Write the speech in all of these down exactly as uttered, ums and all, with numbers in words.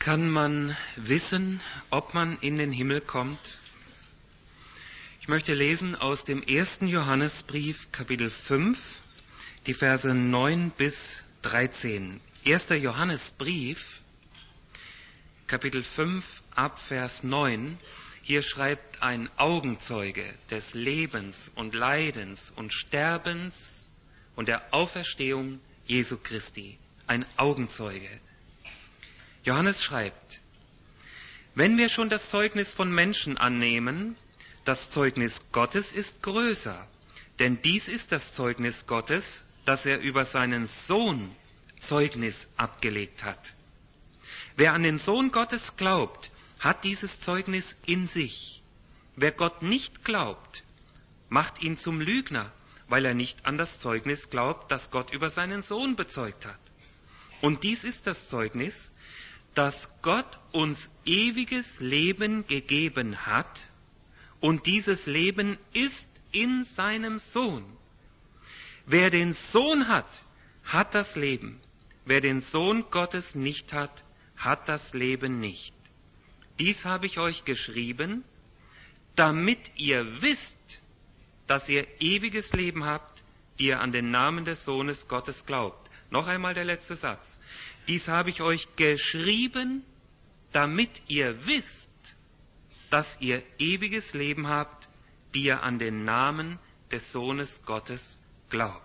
Kann man wissen, ob man in den Himmel kommt? Ich möchte lesen aus dem ersten Johannesbrief, Kapitel fünf, die Verse neun bis dreizehn. erster Johannesbrief, Kapitel fünf, ab Vers neun. Hier schreibt ein Augenzeuge des Lebens und Leidens und Sterbens und der Auferstehung Jesu Christi. Ein Augenzeuge. Johannes schreibt: Wenn wir schon das Zeugnis von Menschen annehmen, das Zeugnis Gottes ist größer, denn dies ist das Zeugnis Gottes, dass er über seinen Sohn Zeugnis abgelegt hat. Wer an den Sohn Gottes glaubt, hat dieses Zeugnis in sich. Wer Gott nicht glaubt, macht ihn zum Lügner, weil er nicht an das Zeugnis glaubt, das Gott über seinen Sohn bezeugt hat. Und dies ist das Zeugnis, dass Gott uns ewiges Leben gegeben hat, und dieses Leben ist in seinem Sohn. Wer den Sohn hat, hat das Leben. Wer den Sohn Gottes nicht hat, hat das Leben nicht. Dies habe ich euch geschrieben, damit ihr wisst, dass ihr ewiges Leben habt, die ihr an den Namen des Sohnes Gottes glaubt. Noch einmal der letzte Satz. Dies habe ich euch geschrieben, damit ihr wisst, dass ihr ewiges Leben habt, die ihr an den Namen des Sohnes Gottes glaubt.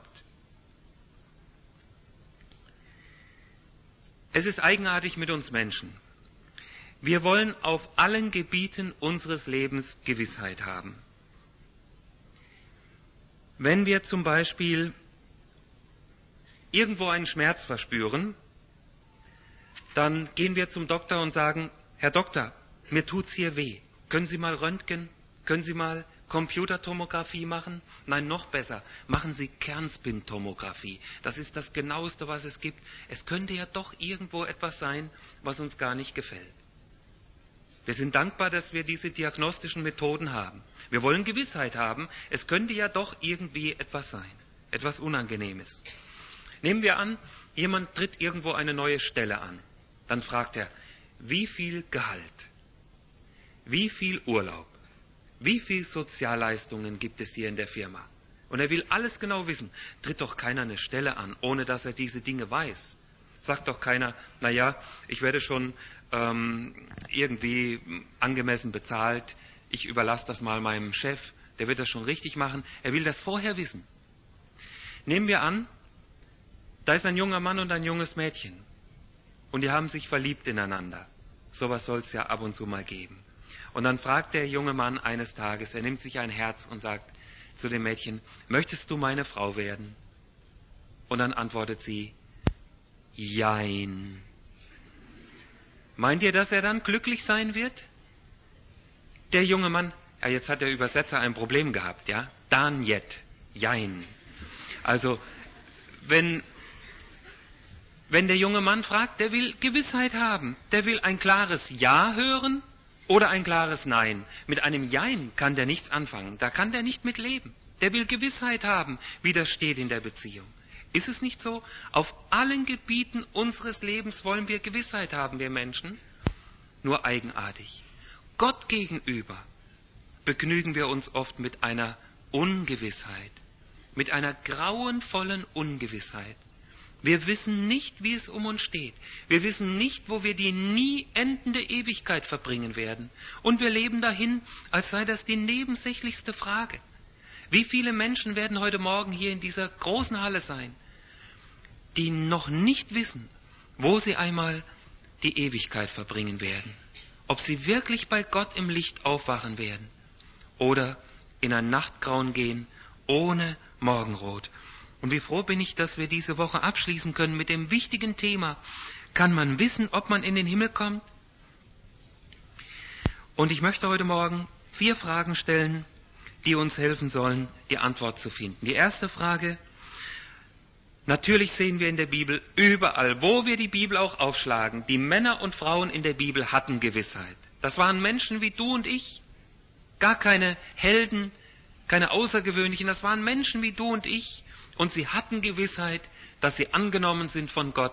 Es ist eigenartig mit uns Menschen. Wir wollen auf allen Gebieten unseres Lebens Gewissheit haben. Wenn wir zum Beispiel irgendwo einen Schmerz verspüren, dann gehen wir zum Doktor und sagen: Herr Doktor, mir tut's hier weh. Können Sie mal Röntgen? Können Sie mal Computertomographie machen? Nein, noch besser, machen Sie Kernspintomographie. Das ist das Genaueste, was es gibt. Es könnte ja doch irgendwo etwas sein, was uns gar nicht gefällt. Wir sind dankbar, dass wir diese diagnostischen Methoden haben. Wir wollen Gewissheit haben, es könnte ja doch irgendwie etwas sein, etwas Unangenehmes. Nehmen wir an, jemand tritt irgendwo eine neue Stelle an. Dann fragt er, wie viel Gehalt, wie viel Urlaub, wie viel Sozialleistungen gibt es hier in der Firma? Und er will alles genau wissen. Tritt doch keiner eine Stelle an, ohne dass er diese Dinge weiß. Sagt doch keiner, naja, ich werde schon ähm, irgendwie angemessen bezahlt, ich überlasse das mal meinem Chef, der wird das schon richtig machen. Er will das vorher wissen. Nehmen wir an, da ist ein junger Mann und ein junges Mädchen. Und die haben sich verliebt ineinander. Sowas soll es ja ab und zu mal geben. Und dann fragt der junge Mann eines Tages, er nimmt sich ein Herz und sagt zu dem Mädchen: Möchtest du meine Frau werden? Und dann antwortet sie: Jein. Meint ihr, dass er dann glücklich sein wird? Der junge Mann, ja, jetzt hat der Übersetzer ein Problem gehabt, ja? Dan jet, jein. Also, wenn... Wenn der junge Mann fragt, der will Gewissheit haben. Der will ein klares Ja hören oder ein klares Nein. Mit einem Jein kann der nichts anfangen. Da kann der nicht mit leben. Der will Gewissheit haben, wie das steht in der Beziehung. Ist es nicht so? Auf allen Gebieten unseres Lebens wollen wir Gewissheit haben, wir Menschen. Nur eigenartig. Gott gegenüber begnügen wir uns oft mit einer Ungewissheit. Mit einer grauenvollen Ungewissheit. Wir wissen nicht, wie es um uns steht. Wir wissen nicht, wo wir die nie endende Ewigkeit verbringen werden. Und wir leben dahin, als sei das die nebensächlichste Frage. Wie viele Menschen werden heute Morgen hier in dieser großen Halle sein, die noch nicht wissen, wo sie einmal die Ewigkeit verbringen werden? Ob sie wirklich bei Gott im Licht aufwachen werden oder in ein Nachtgrauen gehen, ohne Morgenrot. Und wie froh bin ich, dass wir diese Woche abschließen können mit dem wichtigen Thema: Kann man wissen, ob man in den Himmel kommt? Und ich möchte heute Morgen vier Fragen stellen, die uns helfen sollen, die Antwort zu finden. Die erste Frage: Natürlich sehen wir in der Bibel überall, wo wir die Bibel auch aufschlagen, die Männer und Frauen in der Bibel hatten Gewissheit. Das waren Menschen wie du und ich, gar keine Helden, keine Außergewöhnlichen, das waren Menschen wie du und ich. Und sie hatten Gewissheit, dass sie angenommen sind von Gott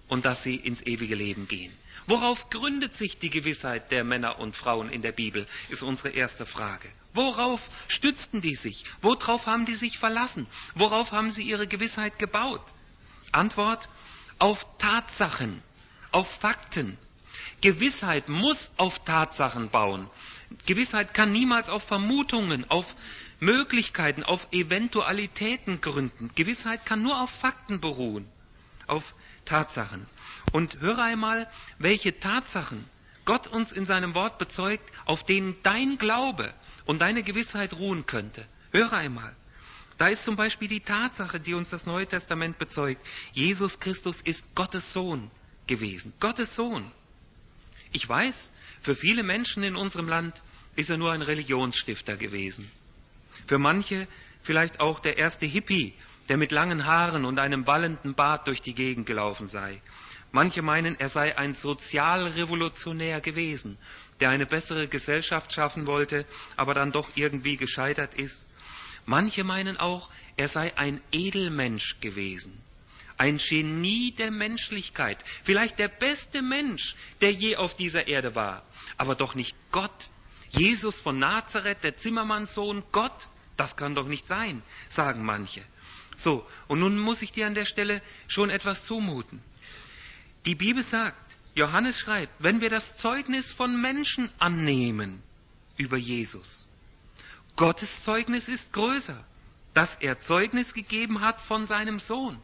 und dass sie ins ewige Leben gehen. Worauf gründet sich die Gewissheit der Männer und Frauen in der Bibel, ist unsere erste Frage. Worauf stützten die sich? Worauf haben die sich verlassen? Worauf haben sie ihre Gewissheit gebaut? Antwort: auf Tatsachen, auf Fakten. Gewissheit muss auf Tatsachen bauen. Gewissheit kann niemals auf Vermutungen, auf Möglichkeiten, auf Eventualitäten gründen. Gewissheit kann nur auf Fakten beruhen, auf Tatsachen. Und höre einmal, welche Tatsachen Gott uns in seinem Wort bezeugt, auf denen dein Glaube und deine Gewissheit ruhen könnte. Höre einmal. Da ist zum Beispiel die Tatsache, die uns das Neue Testament bezeugt. Jesus Christus ist Gottes Sohn gewesen. Gottes Sohn. Ich weiß, für viele Menschen in unserem Land ist er nur ein Religionsstifter gewesen. Für manche vielleicht auch der erste Hippie, der mit langen Haaren und einem wallenden Bart durch die Gegend gelaufen sei. Manche meinen, er sei ein Sozialrevolutionär gewesen, der eine bessere Gesellschaft schaffen wollte, aber dann doch irgendwie gescheitert ist. Manche meinen auch, er sei ein Edelmensch gewesen, ein Genie der Menschlichkeit, vielleicht der beste Mensch, der je auf dieser Erde war, aber doch nicht Gott. Jesus von Nazareth, der Zimmermannssohn, Gott, das kann doch nicht sein, sagen manche. So, und nun muss ich dir an der Stelle schon etwas zumuten. Die Bibel sagt, Johannes schreibt, wenn wir das Zeugnis von Menschen annehmen über Jesus, Gottes Zeugnis ist größer, dass er Zeugnis gegeben hat von seinem Sohn.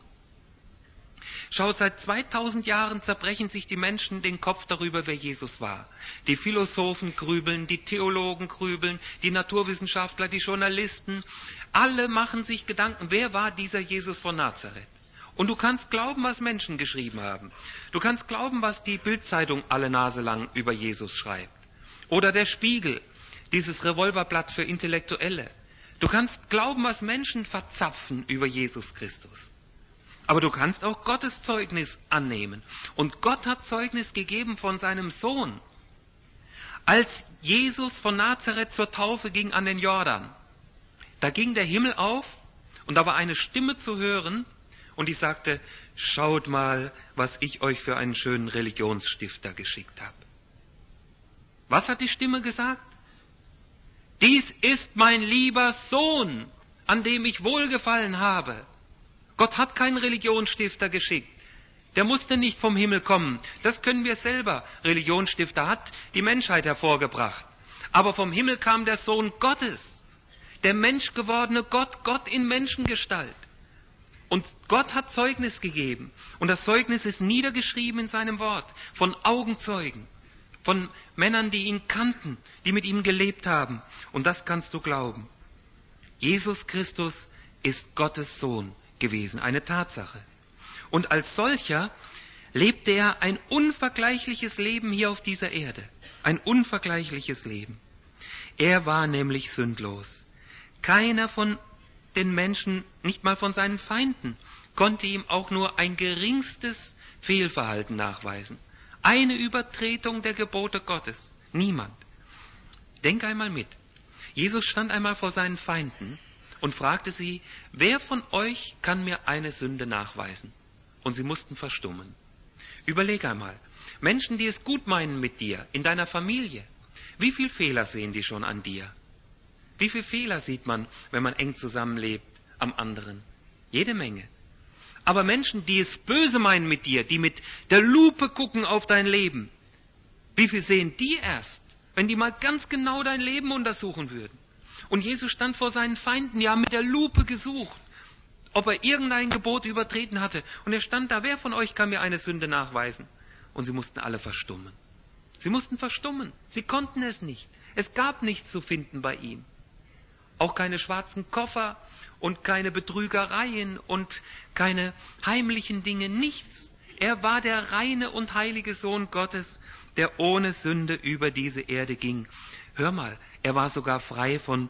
Schau, seit zweitausend Jahren zerbrechen sich die Menschen den Kopf darüber, wer Jesus war. Die Philosophen grübeln, die Theologen grübeln, die Naturwissenschaftler, die Journalisten, alle machen sich Gedanken, wer war dieser Jesus von Nazareth? Und du kannst glauben, was Menschen geschrieben haben. Du kannst glauben, was die Bild-Zeitung alle Nase lang über Jesus schreibt. Oder der Spiegel, dieses Revolverblatt für Intellektuelle. Du kannst glauben, was Menschen verzapfen über Jesus Christus. Aber du kannst auch Gottes Zeugnis annehmen. Und Gott hat Zeugnis gegeben von seinem Sohn. Als Jesus von Nazareth zur Taufe ging an den Jordan, da ging der Himmel auf und da war eine Stimme zu hören, und ich sagte, schaut mal, was ich euch für einen schönen Religionsstifter geschickt habe. Was hat die Stimme gesagt? Dies ist mein lieber Sohn, an dem ich wohlgefallen habe. Gott hat keinen Religionsstifter geschickt. Der musste nicht vom Himmel kommen. Das können wir selber. Religionsstifter hat die Menschheit hervorgebracht. Aber vom Himmel kam der Sohn Gottes, der menschgewordene Gott, Gott in Menschengestalt. Und Gott hat Zeugnis gegeben. Und das Zeugnis ist niedergeschrieben in seinem Wort. Von Augenzeugen. Von Männern, die ihn kannten, die mit ihm gelebt haben. Und das kannst du glauben. Jesus Christus ist Gottes Sohn gewesen. Eine Tatsache. Und als solcher lebte er ein unvergleichliches Leben hier auf dieser Erde. Ein unvergleichliches Leben. Er war nämlich sündlos. Keiner von den Menschen, nicht mal von seinen Feinden, konnte ihm auch nur ein geringstes Fehlverhalten nachweisen. Eine Übertretung der Gebote Gottes. Niemand. Denk einmal mit. Jesus stand einmal vor seinen Feinden und fragte sie, wer von euch kann mir eine Sünde nachweisen? Und sie mussten verstummen. Überleg einmal. Menschen, die es gut meinen mit dir, in deiner Familie, wie viele Fehler sehen die schon an dir? Wie viele Fehler sieht man, wenn man eng zusammenlebt, am anderen? Jede Menge. Aber Menschen, die es böse meinen mit dir, die mit der Lupe gucken auf dein Leben, wie viel sehen die erst, wenn die mal ganz genau dein Leben untersuchen würden? Und Jesus stand vor seinen Feinden, ja, mit der Lupe gesucht, ob er irgendein Gebot übertreten hatte. Und er stand da, wer von euch kann mir eine Sünde nachweisen? Und sie mussten alle verstummen. Sie mussten verstummen. Sie konnten es nicht. Es gab nichts zu finden bei ihm. Auch keine schwarzen Koffer und keine Betrügereien und keine heimlichen Dinge, nichts. Er war der reine und heilige Sohn Gottes, der ohne Sünde über diese Erde ging. Hör mal, er war sogar frei von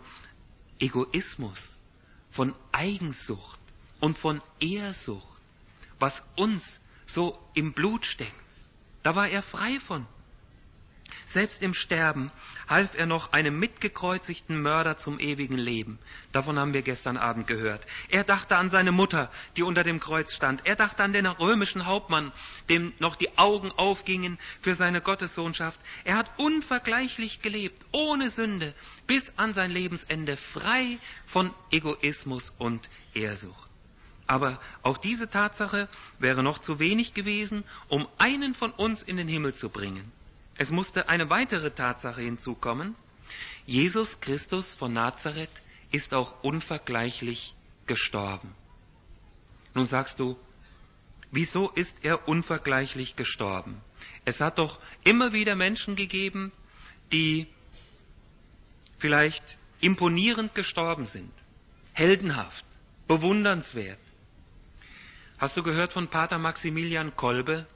Egoismus, von Eigensucht und von Ehrsucht, was uns so im Blut steckt. Da war er frei von. Selbst im Sterben half er noch einem mitgekreuzigten Mörder zum ewigen Leben. Davon haben wir gestern Abend gehört. Er dachte an seine Mutter, die unter dem Kreuz stand. Er dachte an den römischen Hauptmann, dem noch die Augen aufgingen für seine Gottessohnschaft. Er hat unvergleichlich gelebt, ohne Sünde, bis an sein Lebensende, frei von Egoismus und Ehrsucht. Aber auch diese Tatsache wäre noch zu wenig gewesen, um einen von uns in den Himmel zu bringen. Es musste eine weitere Tatsache hinzukommen. Jesus Christus von Nazareth ist auch unvergleichlich gestorben. Nun sagst du, wieso ist er unvergleichlich gestorben? Es hat doch immer wieder Menschen gegeben, die vielleicht imponierend gestorben sind, heldenhaft, bewundernswert. Hast du gehört von Pater Maximilian Kolbe?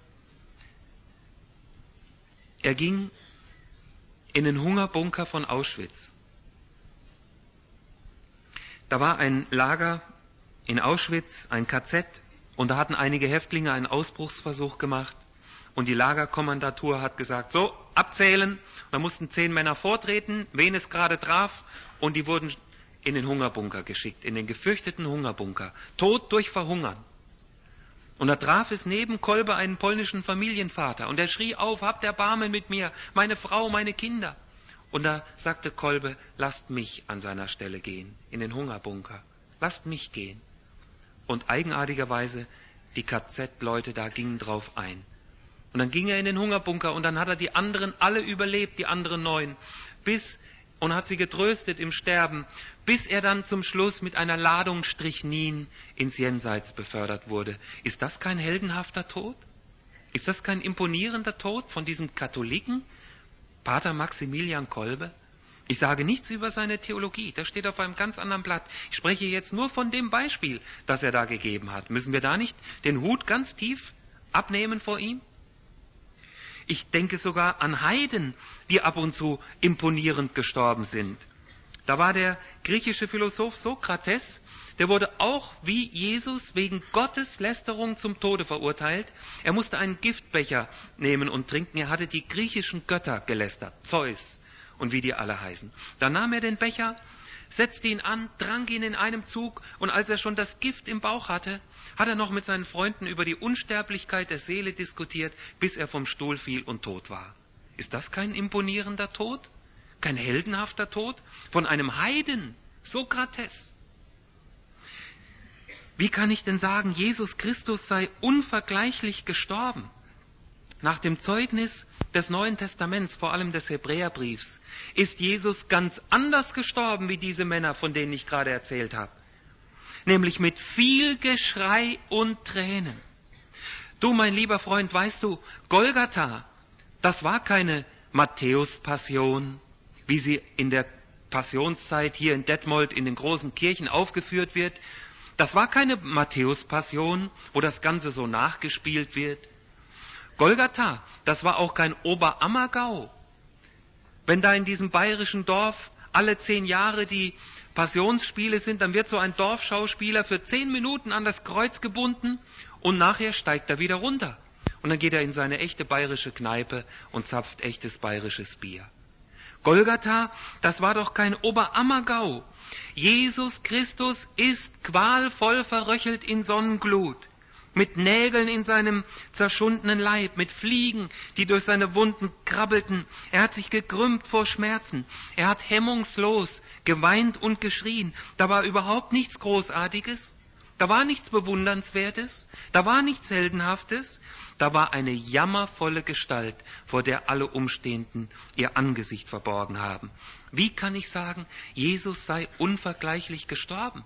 Er ging in den Hungerbunker von Auschwitz. Da war ein Lager in Auschwitz, ein K Z, und da hatten einige Häftlinge einen Ausbruchsversuch gemacht. Und die Lagerkommandatur hat gesagt, so, abzählen. Und da mussten zehn Männer vortreten, wen es gerade traf. Und die wurden in den Hungerbunker geschickt, in den gefürchteten Hungerbunker. Tod durch Verhungern. Und da traf es neben Kolbe einen polnischen Familienvater. Und er schrie auf, habt Erbarmen mit mir, meine Frau, meine Kinder. Und da sagte Kolbe, lasst mich an seiner Stelle gehen, in den Hungerbunker. Lasst mich gehen. Und eigenartigerweise, die K Z-Leute da gingen drauf ein. Und dann ging er in den Hungerbunker und dann hat er die anderen alle überlebt, die anderen neun, bis, und hat sie getröstet im Sterben, bis er dann zum Schluss mit einer Ladung Strychnin ins Jenseits befördert wurde. Ist das kein heldenhafter Tod? Ist das kein imponierender Tod von diesem Katholiken, Pater Maximilian Kolbe? Ich sage nichts über seine Theologie, das steht auf einem ganz anderen Blatt. Ich spreche jetzt nur von dem Beispiel, das er da gegeben hat. Müssen wir da nicht den Hut ganz tief abnehmen vor ihm? Ich denke sogar an Heiden, die ab und zu imponierend gestorben sind. Da war der griechische Philosoph Sokrates, der wurde auch wie Jesus wegen Gotteslästerung zum Tode verurteilt. Er musste einen Giftbecher nehmen und trinken. Er hatte die griechischen Götter gelästert, Zeus und wie die alle heißen. Dann nahm er den Becher, setzte ihn an, trank ihn in einem Zug, und als er schon das Gift im Bauch hatte, hat er noch mit seinen Freunden über die Unsterblichkeit der Seele diskutiert, bis er vom Stuhl fiel und tot war. Ist das kein imponierender Tod? Kein heldenhafter Tod? Von einem Heiden, Sokrates. Wie kann ich denn sagen, Jesus Christus sei unvergleichlich gestorben? Nach dem Zeugnis des Neuen Testaments, vor allem des Hebräerbriefs, ist Jesus ganz anders gestorben wie diese Männer, von denen ich gerade erzählt habe. Nämlich mit viel Geschrei und Tränen. Du, mein lieber Freund, weißt du, Golgatha, das war keine Matthäus-Passion, wie sie in der Passionszeit hier in Detmold in den großen Kirchen aufgeführt wird. Das war keine Matthäus-Passion, wo das Ganze so nachgespielt wird. Golgatha, das war auch kein Oberammergau. Wenn da in diesem bayerischen Dorf alle zehn Jahre die Passionsspiele sind, dann wird so ein Dorfschauspieler für zehn Minuten an das Kreuz gebunden und nachher steigt er wieder runter. Und dann geht er in seine echte bayerische Kneipe und zapft echtes bayerisches Bier. Golgatha, das war doch kein Oberammergau. Jesus Christus ist qualvoll verröchelt in Sonnenglut, mit Nägeln in seinem zerschundenen Leib, mit Fliegen, die durch seine Wunden krabbelten. Er hat sich gekrümmt vor Schmerzen. Er hat hemmungslos geweint und geschrien. Da war überhaupt nichts Großartiges. Da war nichts Bewundernswertes. Da war nichts Heldenhaftes. Da war eine jammervolle Gestalt, vor der alle Umstehenden ihr Angesicht verborgen haben. Wie kann ich sagen, Jesus sei unvergleichlich gestorben?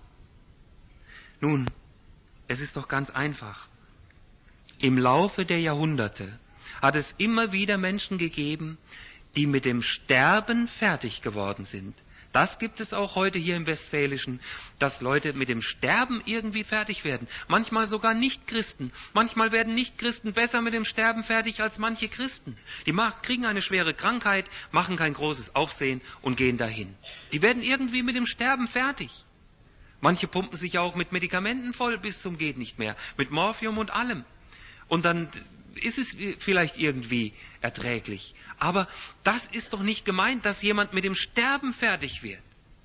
Nun, es ist doch ganz einfach. Im Laufe der Jahrhunderte hat es immer wieder Menschen gegeben, die mit dem Sterben fertig geworden sind. Das gibt es auch heute hier im Westfälischen, dass Leute mit dem Sterben irgendwie fertig werden. Manchmal sogar Nicht-Christen. Manchmal werden Nicht-Christen besser mit dem Sterben fertig als manche Christen. Die kriegen eine schwere Krankheit, machen kein großes Aufsehen und gehen dahin. Die werden irgendwie mit dem Sterben fertig. Manche pumpen sich auch mit Medikamenten voll bis zum geht nicht mehr, mit Morphium und allem. Und dann ist es vielleicht irgendwie erträglich. Aber das ist doch nicht gemeint, dass jemand mit dem Sterben fertig wird.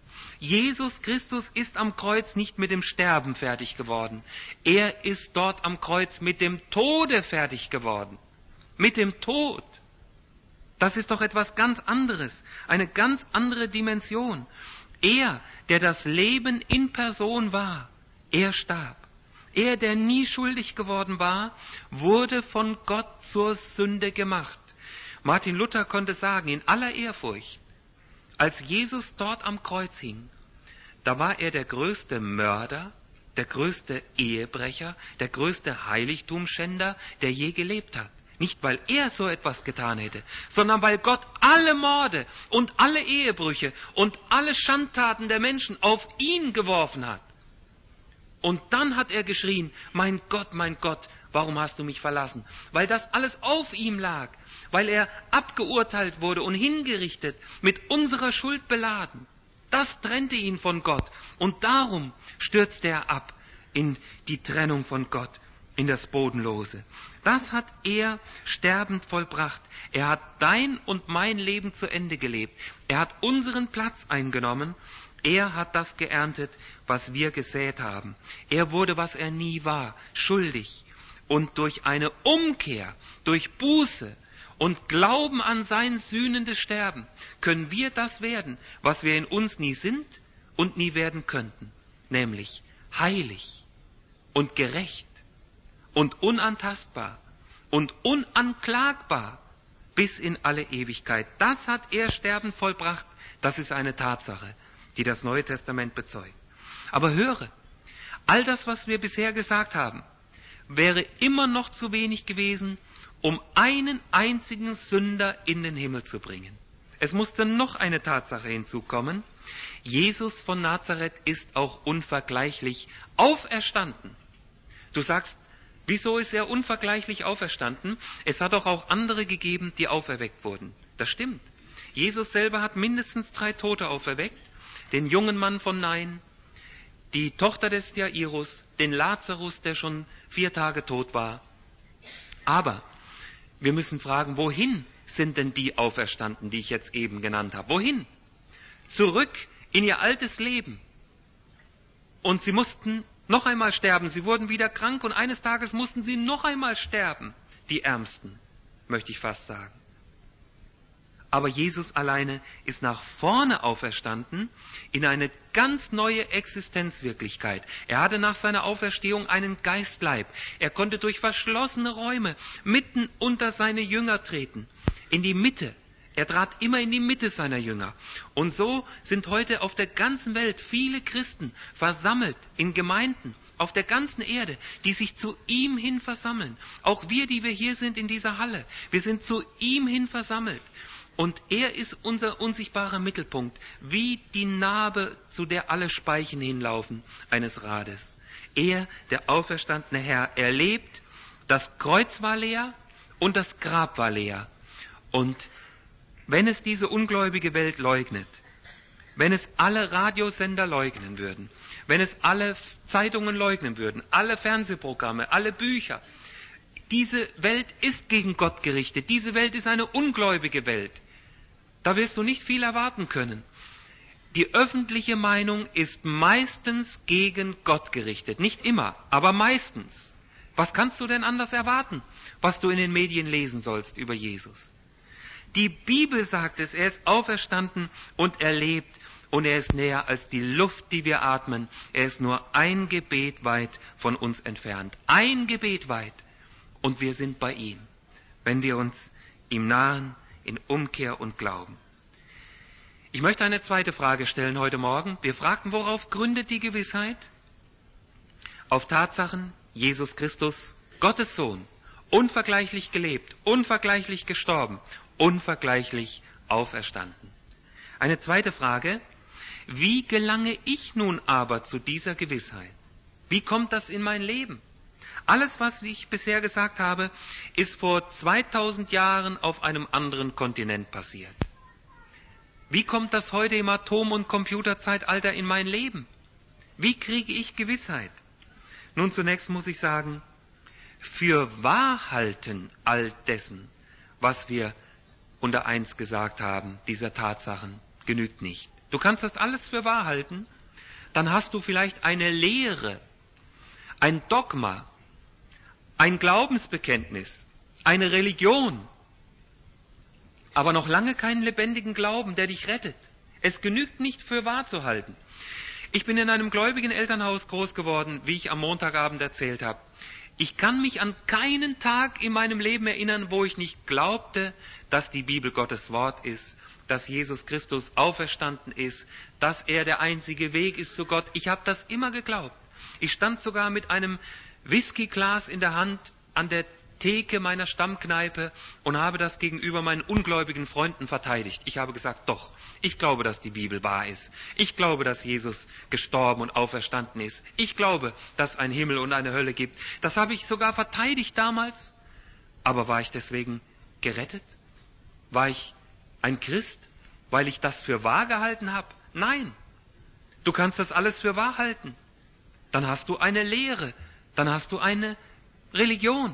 Jesus Christus ist am Kreuz nicht mit dem Sterben fertig geworden. Er ist dort am Kreuz mit dem Tode fertig geworden. Mit dem Tod. Das ist doch etwas ganz anderes. Eine ganz andere Dimension. Er, der das Leben in Person war, er starb. Er, der nie schuldig geworden war, wurde von Gott zur Sünde gemacht. Martin Luther konnte sagen, in aller Ehrfurcht, als Jesus dort am Kreuz hing, da war er der größte Mörder, der größte Ehebrecher, der größte Heiligtumsschänder, der je gelebt hat. Nicht, weil er so etwas getan hätte, sondern weil Gott alle Morde und alle Ehebrüche und alle Schandtaten der Menschen auf ihn geworfen hat. Und dann hat er geschrien, mein Gott, mein Gott, warum hast du mich verlassen? Weil das alles auf ihm lag, weil er abgeurteilt wurde und hingerichtet, mit unserer Schuld beladen. Das trennte ihn von Gott und darum stürzte er ab in die Trennung von Gott, in das Bodenlose. Das hat er sterbend vollbracht. Er hat dein und mein Leben zu Ende gelebt. Er hat unseren Platz eingenommen. Er hat das geerntet, was wir gesät haben. Er wurde, was er nie war, schuldig. Und durch eine Umkehr, durch Buße und Glauben an sein sühnendes Sterben können wir das werden, was wir in uns nie sind und nie werden könnten. Nämlich heilig und gerecht und unantastbar und unanklagbar bis in alle Ewigkeit. Das hat er sterbend vollbracht. Das ist eine Tatsache, die das Neue Testament bezeugt. Aber höre, all das, was wir bisher gesagt haben, wäre immer noch zu wenig gewesen, um einen einzigen Sünder in den Himmel zu bringen. Es musste noch eine Tatsache hinzukommen. Jesus von Nazareth ist auch unvergleichlich auferstanden. Du sagst, wieso ist er unvergleichlich auferstanden? Es hat doch auch andere gegeben, die auferweckt wurden. Das stimmt. Jesus selber hat mindestens drei Tote auferweckt. Den jungen Mann von Nain, die Tochter des Jairus, den Lazarus, der schon vier Tage tot war. Aber wir müssen fragen, wohin sind denn die auferstanden, die ich jetzt eben genannt habe? Wohin? Zurück in ihr altes Leben. Und sie mussten noch einmal sterben. Sie wurden wieder krank und eines Tages mussten sie noch einmal sterben. Die Ärmsten, möchte ich fast sagen. Aber Jesus alleine ist nach vorne auferstanden in eine ganz neue Existenzwirklichkeit. Er hatte nach seiner Auferstehung einen Geistleib. Er konnte durch verschlossene Räume mitten unter seine Jünger treten, in die Mitte. Er trat immer in die Mitte seiner Jünger. Und so sind heute auf der ganzen Welt viele Christen versammelt in Gemeinden, auf der ganzen Erde, die sich zu ihm hin versammeln. Auch wir, die wir hier sind in dieser Halle, wir sind zu ihm hin versammelt. Und er ist unser unsichtbarer Mittelpunkt, wie die Narbe, zu der alle Speichen hinlaufen, eines Rades. Er, der auferstandene Herr, er lebt, das Kreuz war leer und das Grab war leer. Und wenn es diese ungläubige Welt leugnet, wenn es alle Radiosender leugnen würden, wenn es alle Zeitungen leugnen würden, alle Fernsehprogramme, alle Bücher, diese Welt ist gegen Gott gerichtet, diese Welt ist eine ungläubige Welt. Da wirst du nicht viel erwarten können. Die öffentliche Meinung ist meistens gegen Gott gerichtet. Nicht immer, aber meistens. Was kannst du denn anders erwarten, was du in den Medien lesen sollst über Jesus? Die Bibel sagt es, er ist auferstanden und er lebt und er ist näher als die Luft, die wir atmen. Er ist nur ein Gebet weit von uns entfernt. Ein Gebet weit. Und wir sind bei ihm, wenn wir uns ihm nahen in Umkehr und Glauben. Ich möchte eine zweite Frage stellen heute Morgen. Wir fragten, worauf gründet die Gewissheit? Auf Tatsachen, Jesus Christus, Gottes Sohn, unvergleichlich gelebt, unvergleichlich gestorben, unvergleichlich auferstanden. Eine zweite Frage, wie gelange ich nun aber zu dieser Gewissheit? Wie kommt das in mein Leben? Alles, was ich bisher gesagt habe, ist vor zweitausend Jahren auf einem anderen Kontinent passiert. Wie kommt das heute im Atom- und Computerzeitalter in mein Leben? Wie kriege ich Gewissheit? Nun, zunächst muss ich sagen, für wahr halten all dessen, was wir unter eins gesagt haben, dieser Tatsachen, genügt nicht. Du kannst das alles für wahr halten, dann hast du vielleicht eine Lehre, ein Dogma, ein Glaubensbekenntnis, eine Religion, aber noch lange keinen lebendigen Glauben, der dich rettet. Es genügt nicht für wahr zu halten. Ich bin in einem gläubigen Elternhaus groß geworden, wie ich am Montagabend erzählt habe. Ich kann mich an keinen Tag in meinem Leben erinnern, wo ich nicht glaubte, dass die Bibel Gottes Wort ist, dass Jesus Christus auferstanden ist, dass er der einzige Weg ist zu Gott. Ich habe das immer geglaubt. Ich stand sogar mit einem Whiskyglas in der Hand an der Theke meiner Stammkneipe und habe das gegenüber meinen ungläubigen Freunden verteidigt. Ich habe gesagt, doch, ich glaube, dass die Bibel wahr ist. Ich glaube, dass Jesus gestorben und auferstanden ist. Ich glaube, dass es einen Himmel und eine Hölle gibt. Das habe ich sogar verteidigt damals. Aber war ich deswegen gerettet? War ich ein Christ, weil ich das für wahr gehalten habe? Nein. Du kannst das alles für wahr halten. Dann hast du eine Lehre. Dann hast du eine Religion.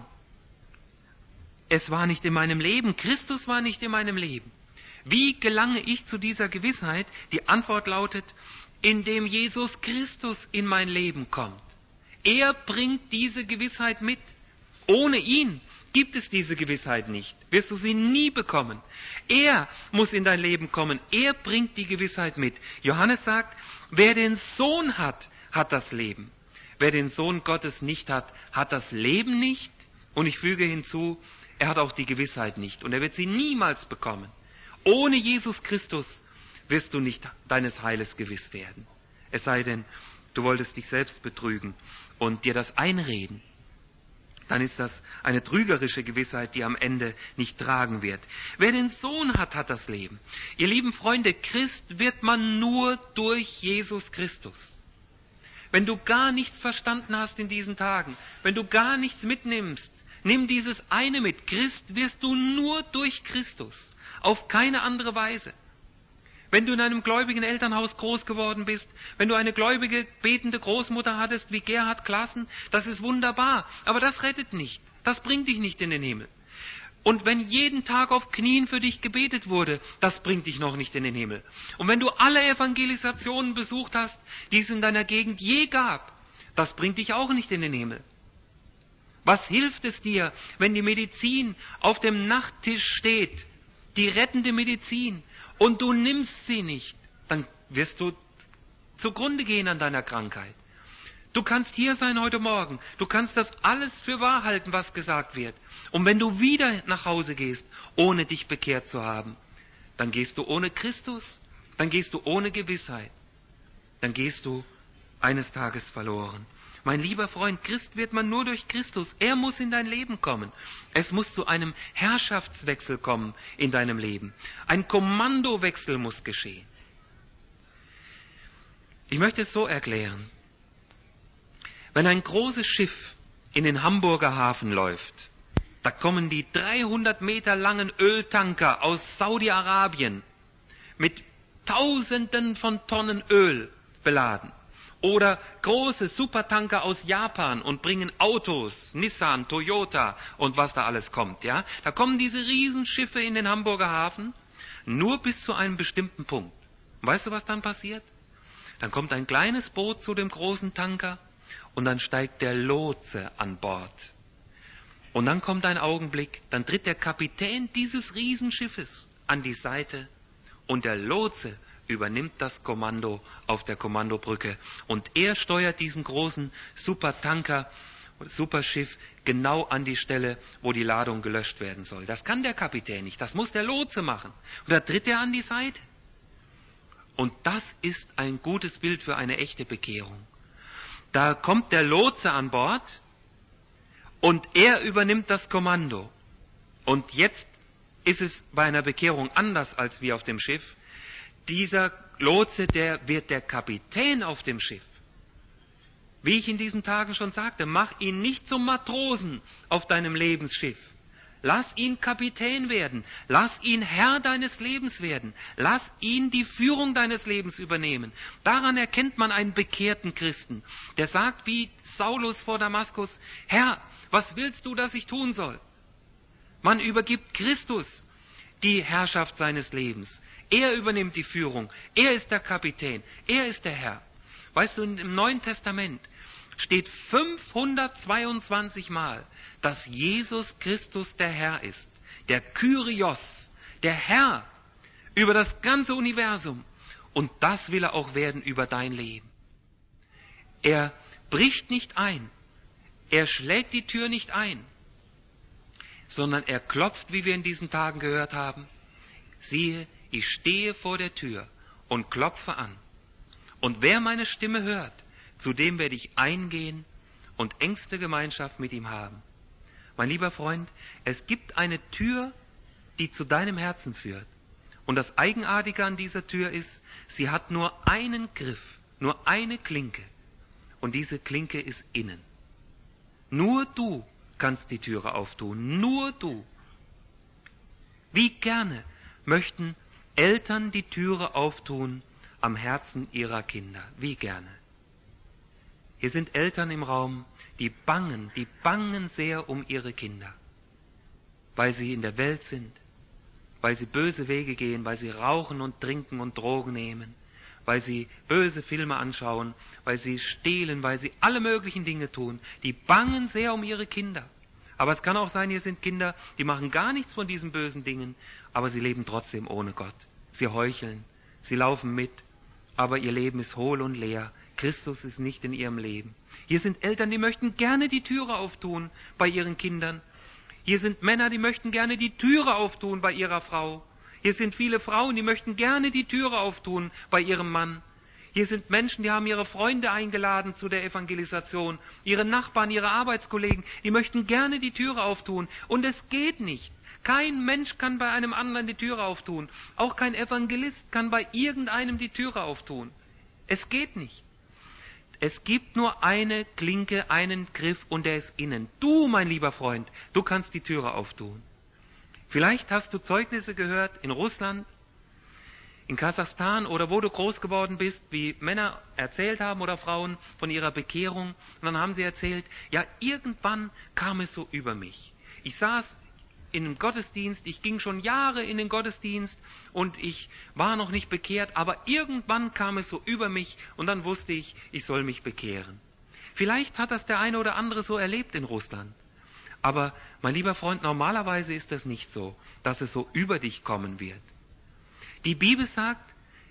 Es war nicht in meinem Leben. Christus war nicht in meinem Leben. Wie gelange ich zu dieser Gewissheit? Die Antwort lautet, indem Jesus Christus in mein Leben kommt. Er bringt diese Gewissheit mit. Ohne ihn gibt es diese Gewissheit nicht. Wirst du sie nie bekommen. Er muss in dein Leben kommen. Er bringt die Gewissheit mit. Johannes sagt, wer den Sohn hat, hat das Leben. Wer den Sohn Gottes nicht hat, hat das Leben nicht. Und ich füge hinzu, er hat auch die Gewissheit nicht. Und er wird sie niemals bekommen. Ohne Jesus Christus wirst du nicht deines Heiles gewiss werden. Es sei denn, du wolltest dich selbst betrügen und dir das einreden. Dann ist das eine trügerische Gewissheit, die am Ende nicht tragen wird. Wer den Sohn hat, hat das Leben. Ihr lieben Freunde, Christ wird man nur durch Jesus Christus. Wenn du gar nichts verstanden hast in diesen Tagen, wenn du gar nichts mitnimmst, nimm dieses eine mit. Christ wirst du nur durch Christus. Auf keine andere Weise. Wenn du in einem gläubigen Elternhaus groß geworden bist, wenn du eine gläubige, betende Großmutter hattest wie Gerhard Klassen, das ist wunderbar. Aber das rettet nicht. Das bringt dich nicht in den Himmel. Und wenn jeden Tag auf Knien für dich gebetet wurde, das bringt dich noch nicht in den Himmel. Und wenn du alle Evangelisationen besucht hast, die es in deiner Gegend je gab, das bringt dich auch nicht in den Himmel. Was hilft es dir, wenn die Medizin auf dem Nachttisch steht, die rettende Medizin, und du nimmst sie nicht? Dann wirst du zugrunde gehen an deiner Krankheit. Du kannst hier sein heute Morgen, du kannst das alles für wahr halten, was gesagt wird. Und wenn du wieder nach Hause gehst, ohne dich bekehrt zu haben, dann gehst du ohne Christus, dann gehst du ohne Gewissheit, dann gehst du eines Tages verloren. Mein lieber Freund, Christ wird man nur durch Christus. Er muss in dein Leben kommen. Es muss zu einem Herrschaftswechsel kommen in deinem Leben. Ein Kommandowechsel muss geschehen. Ich möchte es so erklären. Wenn ein großes Schiff in den Hamburger Hafen läuft, da kommen die dreihundert Meter langen Öltanker aus Saudi-Arabien mit Tausenden von Tonnen Öl beladen. Oder große Supertanker aus Japan und bringen Autos, Nissan, Toyota und was da alles kommt. Ja? Da kommen diese Riesenschiffe in den Hamburger Hafen nur bis zu einem bestimmten Punkt. Weißt du, was dann passiert? Dann kommt ein kleines Boot zu dem großen Tanker und dann steigt der Lotse an Bord. Und dann kommt ein Augenblick, dann tritt der Kapitän dieses Riesenschiffes an die Seite und der Lotse übernimmt das Kommando auf der Kommandobrücke und er steuert diesen großen Supertanker, Superschiff genau an die Stelle, wo die Ladung gelöscht werden soll. Das kann der Kapitän nicht, das muss der Lotse machen. Und da tritt er an die Seite. Und das ist ein gutes Bild für eine echte Bekehrung. Da kommt der Lotse an Bord und er übernimmt das Kommando. Und jetzt ist es bei einer Bekehrung anders als wie auf dem Schiff. Dieser Lotse, der wird der Kapitän auf dem Schiff. Wie ich in diesen Tagen schon sagte, mach ihn nicht zum Matrosen auf deinem Lebensschiff. Lass ihn Kapitän werden. Lass ihn Herr deines Lebens werden. Lass ihn die Führung deines Lebens übernehmen. Daran erkennt man einen bekehrten Christen, der sagt wie Saulus vor Damaskus, Herr, Was willst du, dass ich tun soll? Man übergibt Christus die Herrschaft seines Lebens. Er übernimmt die Führung. Er ist der Kapitän. Er ist der Herr. Weißt du, im Neuen Testament steht fünfhundertzweiundzwanzig Mal, dass Jesus Christus der Herr ist. Der Kyrios, der Herr über das ganze Universum. Und das will er auch werden über dein Leben. Er bricht nicht ein. Er schlägt die Tür nicht ein, sondern er klopft, wie wir in diesen Tagen gehört haben. Siehe, ich stehe vor der Tür und klopfe an. Und wer meine Stimme hört, zu dem werde ich eingehen und engste Gemeinschaft mit ihm haben. Mein lieber Freund, es gibt eine Tür, die zu deinem Herzen führt. Und das Eigenartige an dieser Tür ist, sie hat nur einen Griff, nur eine Klinke. Und diese Klinke ist innen. Nur du kannst die Türe auftun, nur du. Wie gerne möchten Eltern die Türe auftun am Herzen ihrer Kinder, wie gerne. Hier sind Eltern im Raum, die bangen, die bangen sehr um ihre Kinder, weil sie in der Welt sind, weil sie böse Wege gehen, weil sie rauchen und trinken und Drogen nehmen, weil sie böse Filme anschauen, weil sie stehlen, weil sie alle möglichen Dinge tun. Die bangen sehr um ihre Kinder. Aber es kann auch sein, hier sind Kinder, die machen gar nichts von diesen bösen Dingen, aber sie leben trotzdem ohne Gott. Sie heucheln, sie laufen mit, aber ihr Leben ist hohl und leer. Christus ist nicht in ihrem Leben. Hier sind Eltern, die möchten gerne die Türe auftun bei ihren Kindern. Hier sind Männer, die möchten gerne die Türe auftun bei ihrer Frau. Hier sind viele Frauen, die möchten gerne die Türe auftun bei ihrem Mann. Hier sind Menschen, die haben ihre Freunde eingeladen zu der Evangelisation. Ihre Nachbarn, ihre Arbeitskollegen, die möchten gerne die Türe auftun. Und es geht nicht. Kein Mensch kann bei einem anderen die Türe auftun. Auch kein Evangelist kann bei irgendeinem die Türe auftun. Es geht nicht. Es gibt nur eine Klinke, einen Griff und der ist innen. Du, mein lieber Freund, du kannst die Türe auftun. Vielleicht hast du Zeugnisse gehört in Russland, in Kasachstan oder wo du groß geworden bist, wie Männer erzählt haben oder Frauen von ihrer Bekehrung. Und dann haben sie erzählt, ja, irgendwann kam es so über mich. Ich saß in einem Gottesdienst, ich ging schon Jahre in den Gottesdienst und ich war noch nicht bekehrt, aber irgendwann kam es so über mich und dann wusste ich, ich soll mich bekehren. Vielleicht hat das der eine oder andere so erlebt in Russland. Aber, mein lieber Freund, normalerweise ist das nicht so, dass es so über dich kommen wird. Die Bibel sagt,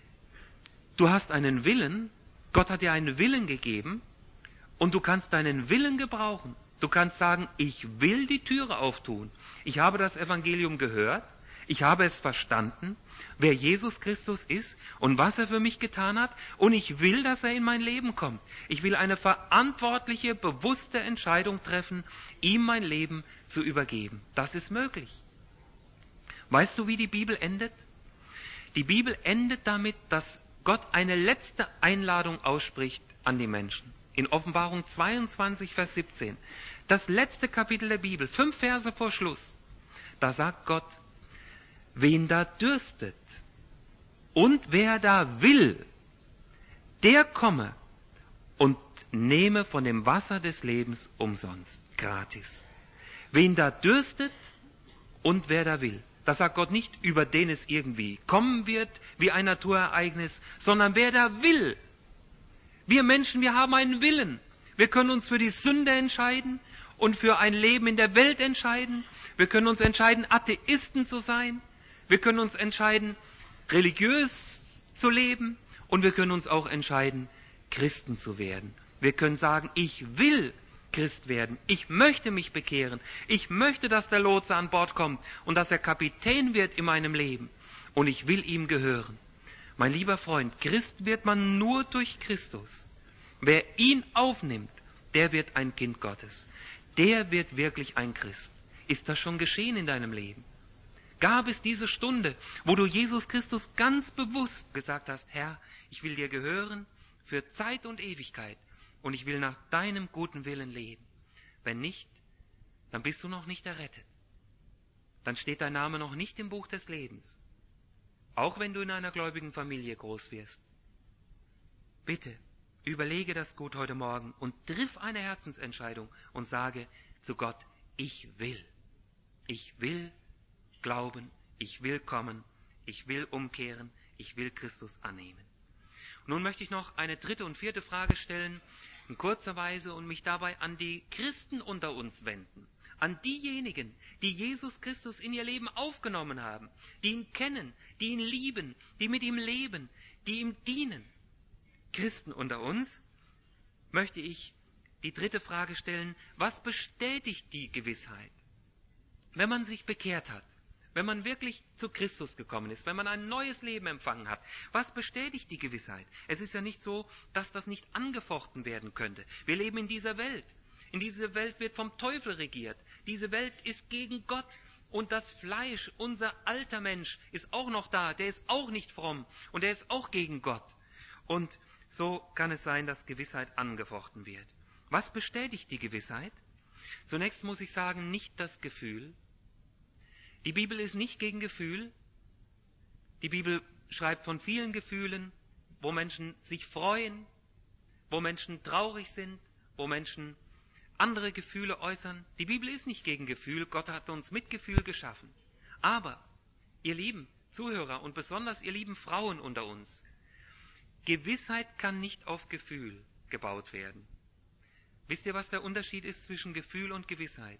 du hast einen Willen, Gott hat dir einen Willen gegeben und du kannst deinen Willen gebrauchen. Du kannst sagen, ich will die Türe auftun. Ich habe das Evangelium gehört, ich habe es verstanden, wer Jesus Christus ist und was er für mich getan hat und ich will, dass er in mein Leben kommt. Ich will eine verantwortliche, bewusste Entscheidung treffen, ihm mein Leben zu übergeben. Das ist möglich. Weißt du, wie die Bibel endet? Die Bibel endet damit, dass Gott eine letzte Einladung ausspricht an die Menschen. In Offenbarung zweiundzwanzig, Vers siebzehn. Das letzte Kapitel der Bibel, fünf Verse vor Schluss. Da sagt Gott, wen da dürstet und wer da will, der komme und nehme von dem Wasser des Lebens umsonst, gratis. Wen da dürstet und wer da will. Das sagt Gott nicht, über den es irgendwie kommen wird, wie ein Naturereignis, sondern wer da will. Wir Menschen, wir haben einen Willen. Wir können uns für die Sünde entscheiden und für ein Leben in der Welt entscheiden. Wir können uns entscheiden, Atheisten zu sein. Wir können uns entscheiden, religiös zu leben. Und wir können uns auch entscheiden, Christen zu werden. Wir können sagen, ich will Christ werden. Ich möchte mich bekehren. Ich möchte, dass der Lotse an Bord kommt und dass er Kapitän wird in meinem Leben. Und ich will ihm gehören. Mein lieber Freund, Christ wird man nur durch Christus. Wer ihn aufnimmt, der wird ein Kind Gottes. Der wird wirklich ein Christ. Ist das schon geschehen in deinem Leben? Gab es diese Stunde, wo du Jesus Christus ganz bewusst gesagt hast, Herr, ich will dir gehören für Zeit und Ewigkeit und ich will nach deinem guten Willen leben. Wenn nicht, dann bist du noch nicht errettet. Dann steht dein Name noch nicht im Buch des Lebens. Auch wenn du in einer gläubigen Familie groß wirst. Bitte, überlege das gut heute Morgen und triff eine Herzensentscheidung und sage, zu Gott, ich will. Ich will glauben, ich will kommen, ich will umkehren, ich will Christus annehmen. Und nun möchte ich noch eine dritte und vierte Frage stellen, in kurzer Weise, und mich dabei an die Christen unter uns wenden. An diejenigen, die Jesus Christus in ihr Leben aufgenommen haben, die ihn kennen, die ihn lieben, die mit ihm leben, die ihm dienen. Christen unter uns möchte ich die dritte Frage stellen, was bestätigt die Gewissheit? Wenn man sich bekehrt hat, wenn man wirklich zu Christus gekommen ist, wenn man ein neues Leben empfangen hat, was bestätigt die Gewissheit? Es ist ja nicht so, dass das nicht angefochten werden könnte. Wir leben in dieser Welt. In dieser Welt wird vom Teufel regiert. Diese Welt ist gegen Gott. Und das Fleisch, unser alter Mensch, ist auch noch da. Der ist auch nicht fromm. Und der ist auch gegen Gott. Und so kann es sein, dass Gewissheit angefochten wird. Was bestätigt die Gewissheit? Zunächst muss ich sagen, nicht das Gefühl. Die Bibel ist nicht gegen Gefühl. Die Bibel schreibt von vielen Gefühlen, wo Menschen sich freuen, wo Menschen traurig sind, wo Menschen andere Gefühle äußern. Die Bibel ist nicht gegen Gefühl. Gott hat uns mit Gefühl geschaffen. Aber, ihr lieben Zuhörer und besonders ihr lieben Frauen unter uns, Gewissheit kann nicht auf Gefühl gebaut werden. Wisst ihr, was der Unterschied ist zwischen Gefühl und Gewissheit?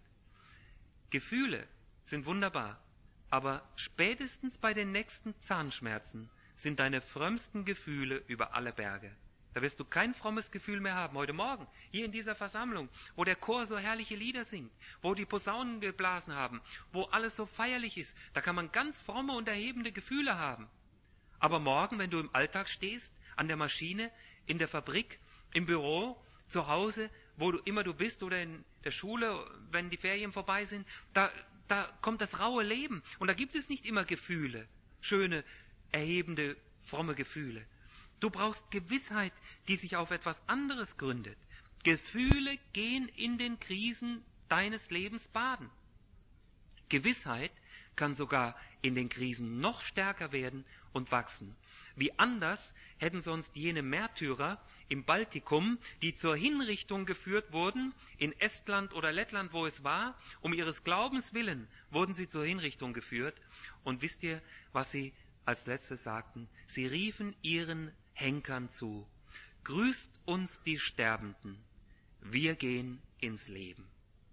Gefühle sind wunderbar, aber spätestens bei den nächsten Zahnschmerzen sind deine frömmsten Gefühle über alle Berge. Da wirst du kein frommes Gefühl mehr haben. Heute Morgen, hier in dieser Versammlung, wo der Chor so herrliche Lieder singt, wo die Posaunen geblasen haben, wo alles so feierlich ist, da kann man ganz fromme und erhebende Gefühle haben. Aber morgen, wenn du im Alltag stehst, an der Maschine, in der Fabrik, im Büro, zu Hause, wo du immer du bist oder in der Schule, wenn die Ferien vorbei sind, da, da kommt das raue Leben. Und da gibt es nicht immer Gefühle, schöne, erhebende, fromme Gefühle. Du brauchst Gewissheit, die sich auf etwas anderes gründet. Gefühle gehen in den Krisen deines Lebens baden. Gewissheit kann sogar in den Krisen noch stärker werden und wachsen. Wie anders hätten sonst jene Märtyrer im Baltikum, die zur Hinrichtung geführt wurden, in Estland oder Lettland, wo es war, um ihres Glaubens willen, wurden sie zur Hinrichtung geführt. Und wisst ihr, was sie als letztes sagten? Sie riefen ihren Henkern zu: Grüßt uns die Sterbenden, wir gehen ins Leben.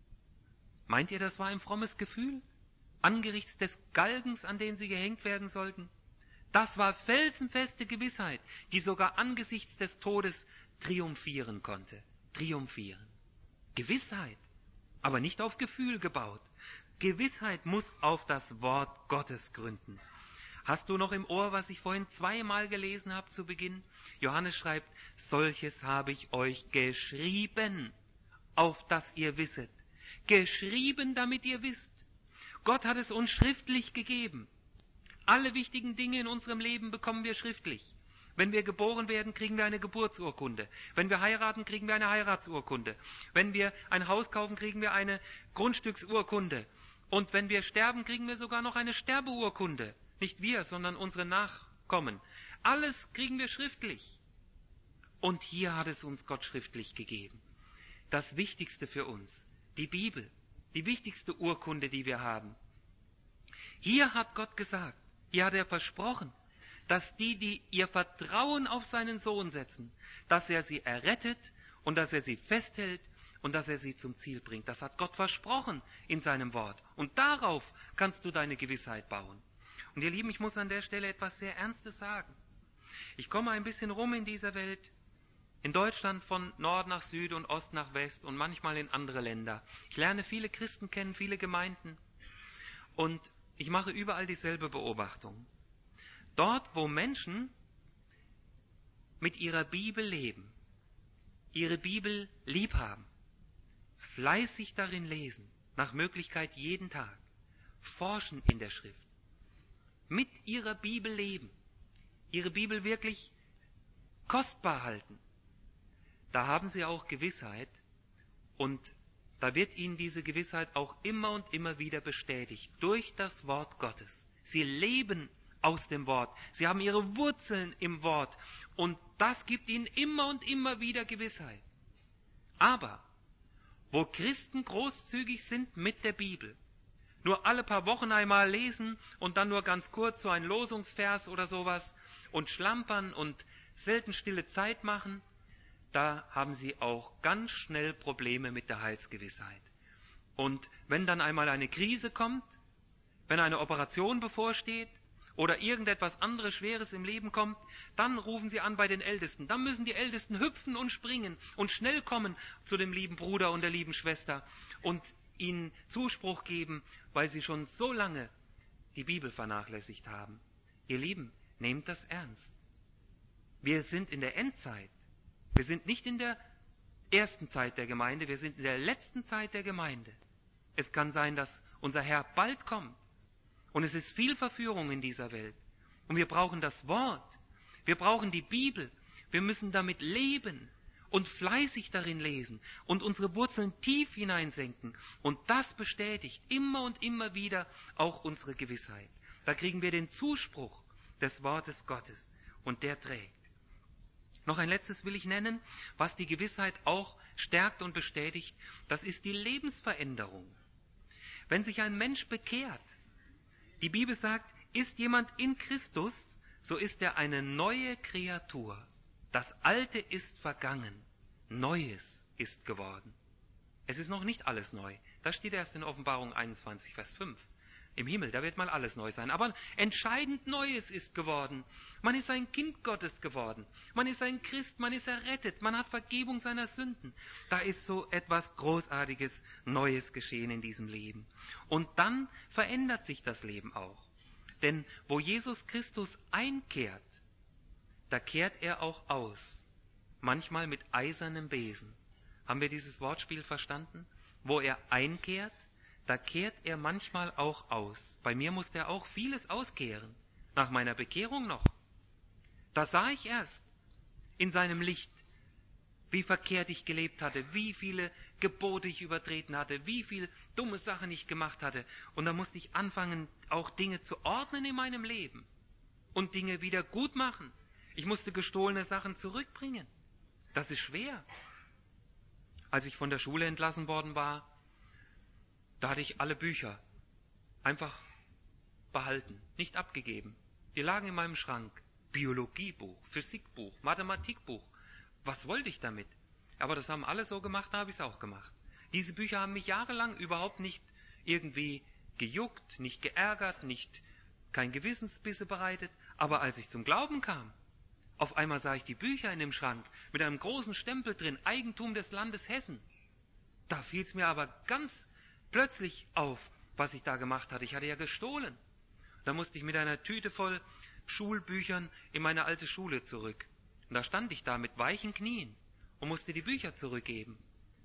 Meint ihr, das war ein frommes Gefühl? Angesichts des Galgens, an den sie gehängt werden sollten? Das war felsenfeste Gewissheit, die sogar angesichts des Todes triumphieren konnte. Triumphieren. Gewissheit, aber nicht auf Gefühl gebaut. Gewissheit muss auf das Wort Gottes gründen. Hast du noch im Ohr, was ich vorhin zweimal gelesen habe zu Beginn? Johannes schreibt, solches habe ich euch geschrieben, auf das ihr wisset. Geschrieben, damit ihr wisst. Gott hat es uns schriftlich gegeben. Alle wichtigen Dinge in unserem Leben bekommen wir schriftlich. Wenn wir geboren werden, kriegen wir eine Geburtsurkunde. Wenn wir heiraten, kriegen wir eine Heiratsurkunde. Wenn wir ein Haus kaufen, kriegen wir eine Grundstücksurkunde. Und wenn wir sterben, kriegen wir sogar noch eine Sterbeurkunde. Nicht wir, sondern unsere Nachkommen. Alles kriegen wir schriftlich. Und hier hat es uns Gott schriftlich gegeben. Das Wichtigste für uns, die Bibel, die wichtigste Urkunde, die wir haben. Hier hat Gott gesagt, hier hat er versprochen, dass die, die ihr Vertrauen auf seinen Sohn setzen, dass er sie errettet und dass er sie festhält und dass er sie zum Ziel bringt. Das hat Gott versprochen in seinem Wort. Und darauf kannst du deine Gewissheit bauen. Und ihr Lieben, ich muss an der Stelle etwas sehr Ernstes sagen. Ich komme ein bisschen rum in dieser Welt, in Deutschland von Nord nach Süd und Ost nach West und manchmal in andere Länder. Ich lerne viele Christen kennen, viele Gemeinden und ich mache überall dieselbe Beobachtung. Dort, wo Menschen mit ihrer Bibel leben, ihre Bibel lieb haben, fleißig darin lesen, nach Möglichkeit jeden Tag, forschen in der Schrift, mit ihrer Bibel leben, ihre Bibel wirklich kostbar halten, da haben sie auch Gewissheit und da wird ihnen diese Gewissheit auch immer und immer wieder bestätigt durch das Wort Gottes. Sie leben aus dem Wort, sie haben ihre Wurzeln im Wort und das gibt ihnen immer und immer wieder Gewissheit. Aber wo Christen großzügig sind mit der Bibel. Nur alle paar Wochen einmal lesen und dann nur ganz kurz so ein Losungsvers oder sowas und schlampern und selten stille Zeit machen, da haben sie auch ganz schnell Probleme mit der Heilsgewissheit. Und wenn dann einmal eine Krise kommt, wenn eine Operation bevorsteht oder irgendetwas anderes Schweres im Leben kommt, dann rufen sie an bei den Ältesten. Dann müssen die Ältesten hüpfen und springen und schnell kommen zu dem lieben Bruder und der lieben Schwester und ihnen Zuspruch geben, weil sie schon so lange die Bibel vernachlässigt haben. Ihr Lieben, nehmt das ernst. Wir sind in der Endzeit. Wir sind nicht in der ersten Zeit der Gemeinde, wir sind in der letzten Zeit der Gemeinde. Es kann sein, dass unser Herr bald kommt. Und es ist viel Verführung in dieser Welt. Und wir brauchen das Wort. Wir brauchen die Bibel. Wir müssen damit leben und fleißig darin lesen und unsere Wurzeln tief hineinsenken. Und das bestätigt immer und immer wieder auch unsere Gewissheit. Da kriegen wir den Zuspruch des Wortes Gottes und der trägt. Noch ein letztes will ich nennen, was die Gewissheit auch stärkt und bestätigt. Das ist die Lebensveränderung. Wenn sich ein Mensch bekehrt, die Bibel sagt, ist jemand in Christus, so ist er eine neue Kreatur. Das Alte ist vergangen, Neues ist geworden. Es ist noch nicht alles neu. Das steht erst in Offenbarung einundzwanzig, Vers fünf. Im Himmel, da wird mal alles neu sein. Aber entscheidend Neues ist geworden. Man ist ein Kind Gottes geworden. Man ist ein Christ, man ist errettet. Man hat Vergebung seiner Sünden. Da ist so etwas Großartiges, Neues geschehen in diesem Leben. Und dann verändert sich das Leben auch. Denn wo Jesus Christus einkehrt, da kehrt er auch aus. Manchmal mit eisernem Besen. Haben wir dieses Wortspiel verstanden? Wo er einkehrt, da kehrt er manchmal auch aus. Bei mir musste er auch vieles auskehren. Nach meiner Bekehrung noch. Da sah ich erst in seinem Licht, wie verkehrt ich gelebt hatte, wie viele Gebote ich übertreten hatte, wie viel dumme Sachen ich gemacht hatte. Und da musste ich anfangen, auch Dinge zu ordnen in meinem Leben und Dinge wieder gut machen. Ich musste gestohlene Sachen zurückbringen. Das ist schwer. Als ich von der Schule entlassen worden war, da hatte ich alle Bücher einfach behalten, nicht abgegeben. Die lagen in meinem Schrank. Biologiebuch, Physikbuch, Mathematikbuch. Was wollte ich damit? Aber das haben alle so gemacht, da habe ich es auch gemacht. Diese Bücher haben mich jahrelang überhaupt nicht irgendwie gejuckt, nicht geärgert, nicht kein Gewissensbisse bereitet. Aber als ich zum Glauben kam, auf einmal sah ich die Bücher in dem Schrank mit einem großen Stempel drin, Eigentum des Landes Hessen. Da fiel es mir aber ganz plötzlich auf, was ich da gemacht hatte. Ich hatte ja gestohlen. Da musste ich mit einer Tüte voll Schulbüchern in meine alte Schule zurück. Und da stand ich da mit weichen Knien und musste die Bücher zurückgeben.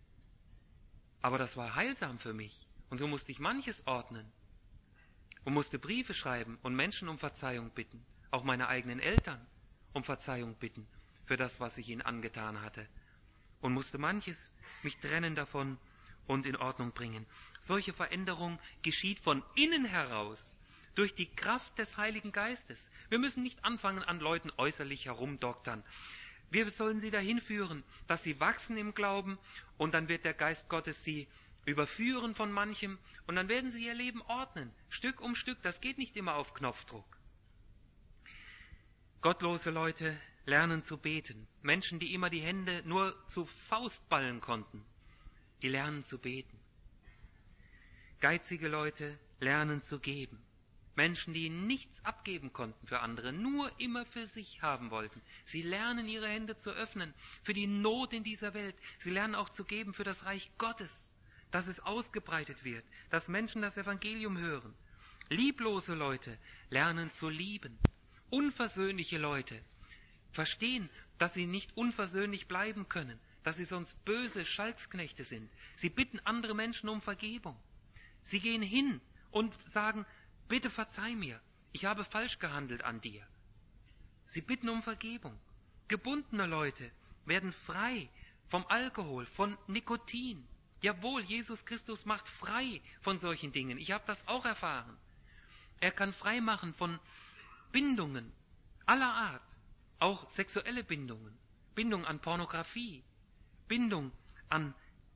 Aber das war heilsam für mich. Und so musste ich manches ordnen. Und musste Briefe schreiben und Menschen um Verzeihung bitten. Auch meine eigenen Eltern um Verzeihung bitten für das, was ich ihnen angetan hatte. Und musste manches mich trennen davon und in Ordnung bringen. Solche Veränderung geschieht von innen heraus, durch die Kraft des Heiligen Geistes. Wir müssen nicht anfangen, an Leuten äußerlich herumdoktern. Wir sollen sie dahin führen, dass sie wachsen im Glauben und dann wird der Geist Gottes sie überführen von manchem und dann werden sie ihr Leben ordnen, Stück um Stück. Das geht nicht immer auf Knopfdruck. Gottlose Leute lernen zu beten. Menschen, die immer die Hände nur zu Faustballen konnten, die lernen zu beten. Geizige Leute lernen zu geben. Menschen, die nichts abgeben konnten für andere, nur immer für sich haben wollten. Sie lernen, ihre Hände zu öffnen für die Not in dieser Welt. Sie lernen auch zu geben für das Reich Gottes, dass es ausgebreitet wird, dass Menschen das Evangelium hören. Lieblose Leute lernen zu lieben. Unversöhnliche Leute verstehen, dass sie nicht unversöhnlich bleiben können, dass sie sonst böse Schalksknechte sind. Sie bitten andere Menschen um Vergebung. Sie gehen hin und sagen, bitte verzeih mir, ich habe falsch gehandelt an dir. Sie bitten um Vergebung. Gebundene Leute werden frei vom Alkohol, von Nikotin. Jawohl, Jesus Christus macht frei von solchen Dingen. Ich habe das auch erfahren. Er kann frei machen von Bindungen aller Art, auch sexuelle Bindungen, Bindung an Pornografie, Bindung an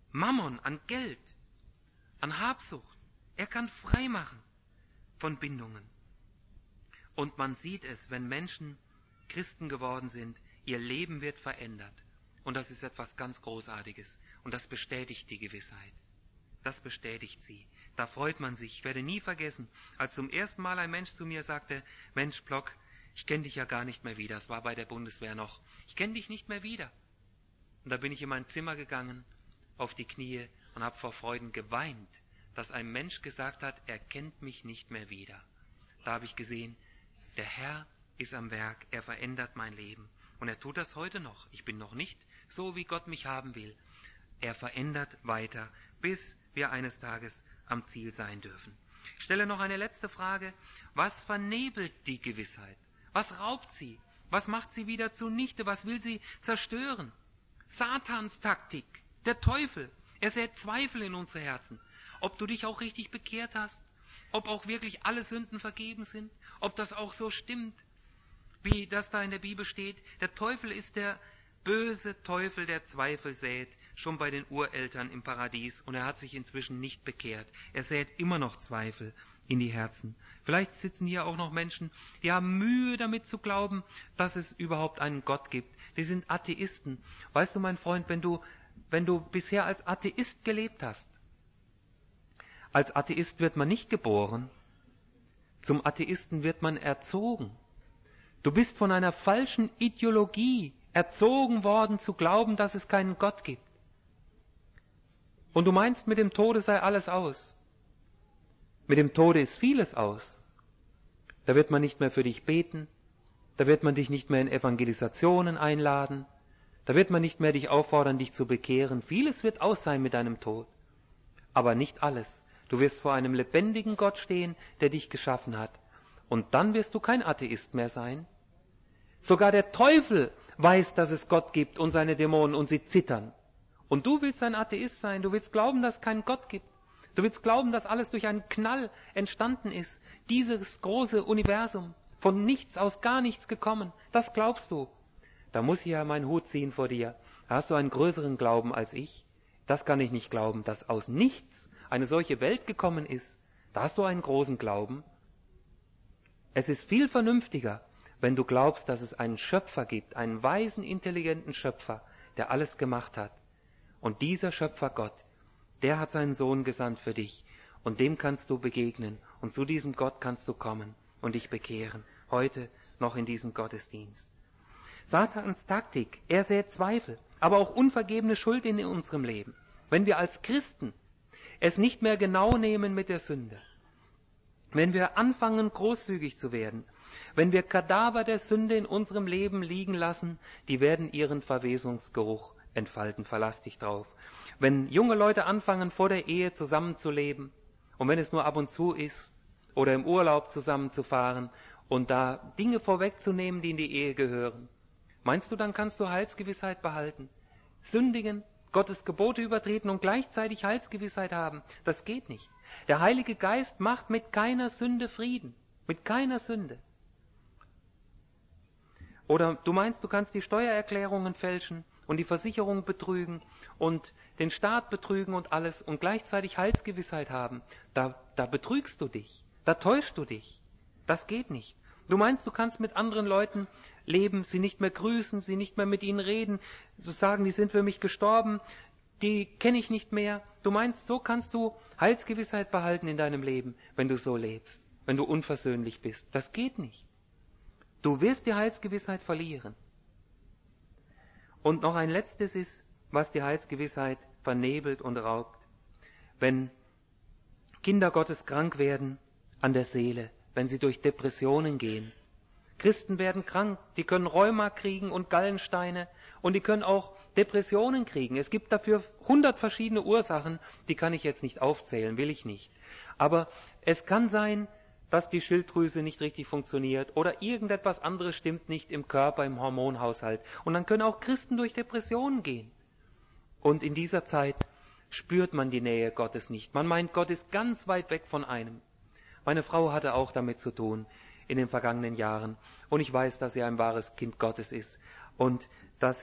Mammon, an Geld, an Habsucht. Er kann frei machen von Bindungen. Und man sieht es, wenn Menschen Christen geworden sind, ihr Leben wird verändert. Und das ist etwas ganz Großartiges. Und das bestätigt die Gewissheit. Das bestätigt sie. Da freut man sich. Ich werde nie vergessen, als zum ersten Mal ein Mensch zu mir sagte, Mensch, Block, ich kenne dich ja gar nicht mehr wieder. Es war bei der Bundeswehr noch. Ich kenne dich nicht mehr wieder. Und da bin ich in mein Zimmer gegangen, auf die Knie und habe vor Freuden geweint, dass ein Mensch gesagt hat, er kennt mich nicht mehr wieder. Da habe ich gesehen, der Herr ist am Werk, er verändert mein Leben. Und er tut das heute noch. Ich bin noch nicht so, wie Gott mich haben will. Er verändert weiter, bis wir eines Tages am Ziel sein dürfen. Ich stelle noch eine letzte Frage. Was vernebelt die Gewissheit? Was raubt sie? Was macht sie wieder zunichte? Was will sie zerstören? Satans Taktik, der Teufel. Er sät Zweifel in unsere Herzen. Ob du dich auch richtig bekehrt hast, ob auch wirklich alle Sünden vergeben sind, ob das auch so stimmt, wie das da in der Bibel steht. Der Teufel ist der böse Teufel, der Zweifel sät, schon bei den Ureltern im Paradies, und er hat sich inzwischen nicht bekehrt. Er sät immer noch Zweifel in die Herzen. Vielleicht sitzen hier auch noch Menschen, die haben Mühe damit zu glauben, dass es überhaupt einen Gott gibt. Die sind Atheisten. Weißt du, mein Freund, wenn du, wenn du bisher als Atheist gelebt hast, als Atheist wird man nicht geboren, zum Atheisten wird man erzogen. Du bist von einer falschen Ideologie erzogen worden, zu glauben, dass es keinen Gott gibt. Und du meinst, mit dem Tode sei alles aus. Mit dem Tode ist vieles aus. Da wird man nicht mehr für dich beten, da wird man dich nicht mehr in Evangelisationen einladen, da wird man nicht mehr dich auffordern, dich zu bekehren. Vieles wird aus sein mit deinem Tod, aber nicht alles. Du wirst vor einem lebendigen Gott stehen, der dich geschaffen hat. Und dann wirst du kein Atheist mehr sein. Sogar der Teufel weiß, dass es Gott gibt und seine Dämonen, und sie zittern. Und du willst ein Atheist sein, du willst glauben, dass es keinen Gott gibt. Du willst glauben, dass alles durch einen Knall entstanden ist. Dieses große Universum, von nichts aus gar nichts gekommen, das glaubst du. Da muss ich ja meinen Hut ziehen vor dir. Da hast du einen größeren Glauben als ich. Das kann ich nicht glauben, dass aus nichts eine solche Welt gekommen ist. Da hast du einen großen Glauben. Es ist viel vernünftiger, wenn du glaubst, dass es einen Schöpfer gibt, einen weisen, intelligenten Schöpfer, der alles gemacht hat. Und dieser Schöpfer Gott, der hat seinen Sohn gesandt für dich. Und dem kannst du begegnen. Und zu diesem Gott kannst du kommen und dich bekehren. Heute noch in diesem Gottesdienst. Satans Taktik, er sät Zweifel, aber auch unvergebene Schuld in unserem Leben. Wenn wir als Christen es nicht mehr genau nehmen mit der Sünde, wenn wir anfangen, großzügig zu werden, wenn wir Kadaver der Sünde in unserem Leben liegen lassen, die werden ihren Verwesungsgeruch entfalten, verlass dich drauf. Wenn junge Leute anfangen, vor der Ehe zusammenzuleben, und wenn es nur ab und zu ist, oder im Urlaub zusammenzufahren und da Dinge vorwegzunehmen, die in die Ehe gehören, meinst du, dann kannst du Heilsgewissheit behalten? Sündigen, Gottes Gebote übertreten und gleichzeitig Heilsgewissheit haben, das geht nicht. Der Heilige Geist macht mit keiner Sünde Frieden, mit keiner Sünde. Oder du meinst, du kannst die Steuererklärungen fälschen und die Versicherung betrügen und den Staat betrügen und alles und gleichzeitig Heilsgewissheit haben. Da, da betrügst du dich, da täuschst du dich. Das geht nicht. Du meinst, du kannst mit anderen Leuten leben, sie nicht mehr grüßen, sie nicht mehr mit ihnen reden, du sagen, die sind für mich gestorben, die kenne ich nicht mehr. Du meinst, so kannst du Heilsgewissheit behalten in deinem Leben, wenn du so lebst, wenn du unversöhnlich bist. Das geht nicht. Du wirst die Heilsgewissheit verlieren. Und noch ein letztes ist, was die Heilsgewissheit vernebelt und raubt. Wenn Kinder Gottes krank werden an der Seele, wenn sie durch Depressionen gehen. Christen werden krank, die können Rheuma kriegen und Gallensteine und die können auch Depressionen kriegen. Es gibt dafür hundert verschiedene Ursachen, die kann ich jetzt nicht aufzählen, will ich nicht. Aber es kann sein, dass die Schilddrüse nicht richtig funktioniert oder irgendetwas anderes stimmt nicht im Körper, im Hormonhaushalt. Und dann können auch Christen durch Depressionen gehen. Und in dieser Zeit spürt man die Nähe Gottes nicht. Man meint, Gott ist ganz weit weg von einem. Meine Frau hatte auch damit zu tun in den vergangenen Jahren. Und ich weiß, dass sie ein wahres Kind Gottes ist und dass sie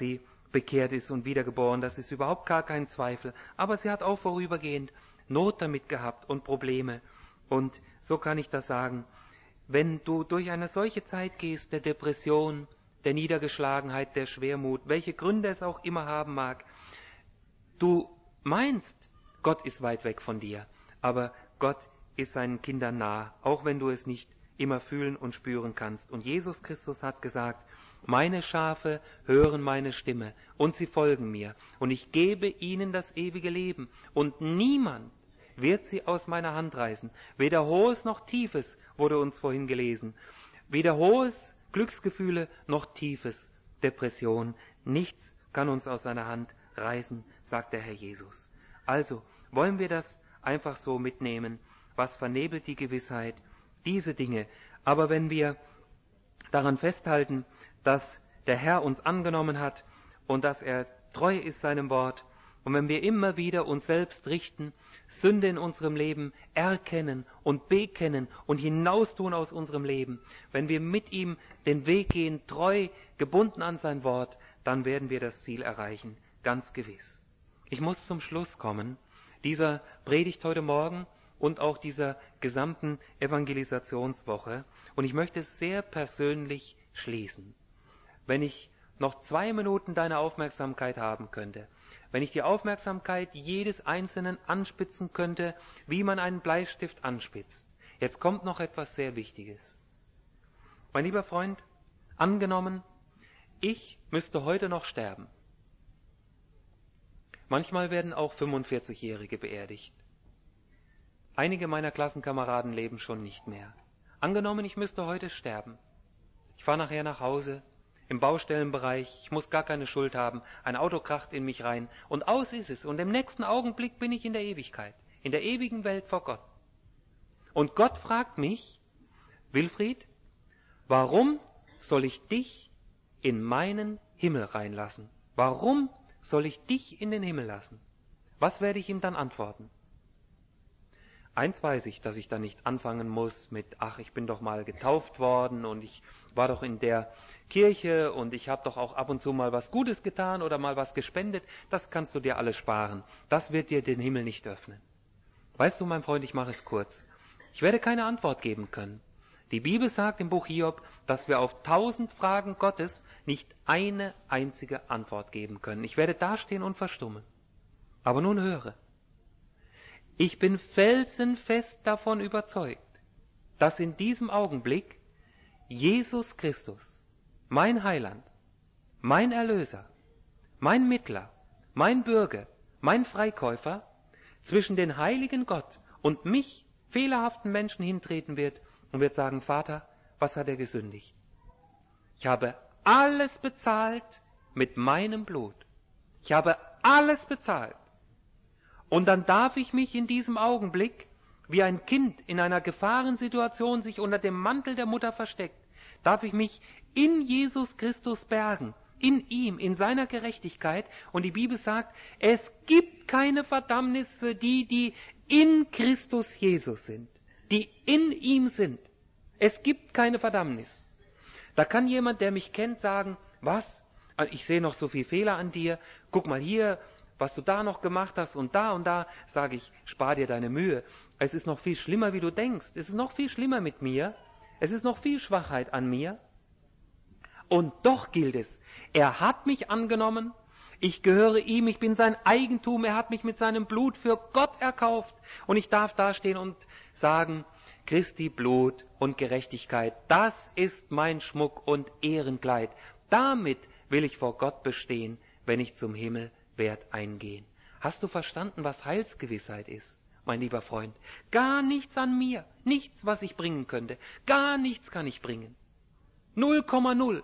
bekehrt ist und wiedergeboren, das ist überhaupt gar kein Zweifel. Aber sie hat auch vorübergehend Not damit gehabt und Probleme. Und so kann ich das sagen. Wenn du durch eine solche Zeit gehst, der Depression, der Niedergeschlagenheit, der Schwermut, welche Gründe es auch immer haben mag, du meinst, Gott ist weit weg von dir, aber Gott ist seinen Kindern nah, auch wenn du es nicht immer fühlen und spüren kannst. Und Jesus Christus hat gesagt, meine Schafe hören meine Stimme und sie folgen mir und ich gebe ihnen das ewige Leben und niemand wird sie aus meiner Hand reißen. Weder hohes noch tiefes, wurde uns vorhin gelesen. Weder hohes Glücksgefühle noch tiefes Depression. Nichts kann uns aus seiner Hand reißen, sagt der Herr Jesus. Also wollen wir das einfach so mitnehmen. Was vernebelt die Gewissheit? Diese Dinge. Aber wenn wir daran festhalten, dass der Herr uns angenommen hat und dass er treu ist seinem Wort, und wenn wir immer wieder uns selbst richten, Sünde in unserem Leben erkennen und bekennen und hinaustun aus unserem Leben, wenn wir mit ihm den Weg gehen, treu gebunden an sein Wort, dann werden wir das Ziel erreichen, ganz gewiss. Ich muss zum Schluss kommen, dieser Predigt heute Morgen und auch dieser gesamten Evangelisationswoche, und ich möchte es sehr persönlich schließen. Wenn ich noch zwei Minuten deine Aufmerksamkeit haben könnte, wenn ich die Aufmerksamkeit jedes Einzelnen anspitzen könnte, wie man einen Bleistift anspitzt. Jetzt kommt noch etwas sehr Wichtiges. Mein lieber Freund, angenommen, ich müsste heute noch sterben. Manchmal werden auch fünfundvierzigjährige beerdigt. Einige meiner Klassenkameraden leben schon nicht mehr. Angenommen, ich müsste heute sterben. Ich fahre nachher nach Hause, im Baustellenbereich, ich muss gar keine Schuld haben, ein Auto kracht in mich rein und aus ist es. Und im nächsten Augenblick bin ich in der Ewigkeit, in der ewigen Welt vor Gott. Und Gott fragt mich, Wilfried, warum soll ich dich in meinen Himmel reinlassen? Warum soll ich dich in den Himmel lassen? Was werde ich ihm dann antworten? Eins weiß ich, dass ich da nicht anfangen muss mit, ach, ich bin doch mal getauft worden und ich war doch in der Kirche und ich habe doch auch ab und zu mal was Gutes getan oder mal was gespendet. Das kannst du dir alles sparen. Das wird dir den Himmel nicht öffnen. Weißt du, mein Freund, ich mache es kurz. Ich werde keine Antwort geben können. Die Bibel sagt im Buch Hiob, dass wir auf tausend Fragen Gottes nicht eine einzige Antwort geben können. Ich werde dastehen und verstummen. Aber nun höre. Ich bin felsenfest davon überzeugt, dass in diesem Augenblick Jesus Christus, mein Heiland, mein Erlöser, mein Mittler, mein Bürger, mein Freikäufer, zwischen den heiligen Gott und mich, fehlerhaften Menschen, hintreten wird und wird sagen, Vater, was hat er gesündigt? Ich habe alles bezahlt mit meinem Blut. Ich habe alles bezahlt. Und dann darf ich mich in diesem Augenblick, wie ein Kind in einer Gefahrensituation sich unter dem Mantel der Mutter versteckt, darf ich mich in Jesus Christus bergen, in ihm, in seiner Gerechtigkeit. Und die Bibel sagt, es gibt keine Verdammnis für die, die in Christus Jesus sind, die in ihm sind. Es gibt keine Verdammnis. Da kann jemand, der mich kennt, sagen, was? Ich sehe noch so viele Fehler an dir. Guck mal hier, was du da noch gemacht hast und da und da, sage ich, spar dir deine Mühe. Es ist noch viel schlimmer, wie du denkst. Es ist noch viel schlimmer mit mir. Es ist noch viel Schwachheit an mir. Und doch gilt es, er hat mich angenommen, ich gehöre ihm, ich bin sein Eigentum, er hat mich mit seinem Blut für Gott erkauft. Und ich darf dastehen und sagen, Christi Blut und Gerechtigkeit, das ist mein Schmuck und Ehrenkleid. Damit will ich vor Gott bestehen, wenn ich zum Himmel werd eingehen. Hast du verstanden, was Heilsgewissheit ist, mein lieber Freund? Gar nichts an mir, nichts, was ich bringen könnte. Gar nichts kann ich bringen. Null Komma null.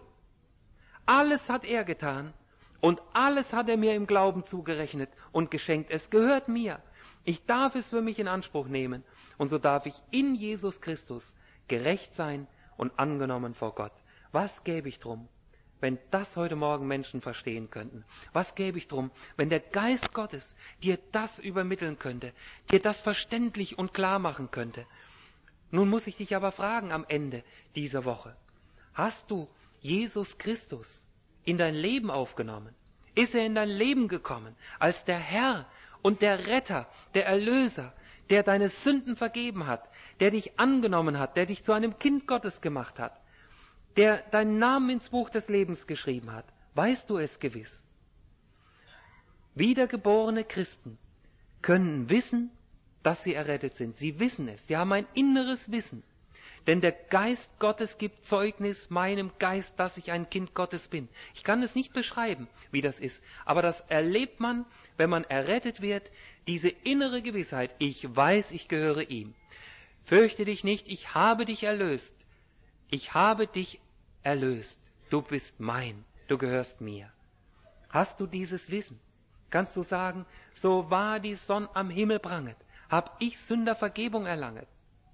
Alles hat er getan und alles hat er mir im Glauben zugerechnet und geschenkt. Es gehört mir. Ich darf es für mich in Anspruch nehmen und so darf ich in Jesus Christus gerecht sein und angenommen vor Gott. Was gäbe ich drum, wenn das heute Morgen Menschen verstehen könnten? Was gäbe ich drum, wenn der Geist Gottes dir das übermitteln könnte, dir das verständlich und klar machen könnte? Nun muss ich dich aber fragen am Ende dieser Woche, hast du Jesus Christus in dein Leben aufgenommen? Ist er in dein Leben gekommen als der Herr und der Retter, der Erlöser, der deine Sünden vergeben hat, der dich angenommen hat, der dich zu einem Kind Gottes gemacht hat, der deinen Namen ins Buch des Lebens geschrieben hat? Weißt du es gewiss? Wiedergeborene Christen können wissen, dass sie errettet sind. Sie wissen es. Sie haben ein inneres Wissen. Denn der Geist Gottes gibt Zeugnis meinem Geist, dass ich ein Kind Gottes bin. Ich kann es nicht beschreiben, wie das ist. Aber das erlebt man, wenn man errettet wird, diese innere Gewissheit. Ich weiß, ich gehöre ihm. Fürchte dich nicht, ich habe dich erlöst. Ich habe dich erlöst. Du bist mein. Du gehörst mir. Hast du dieses Wissen? Kannst du sagen, so wahr die Sonne am Himmel pranget, hab ich Sünder Vergebung erlanget.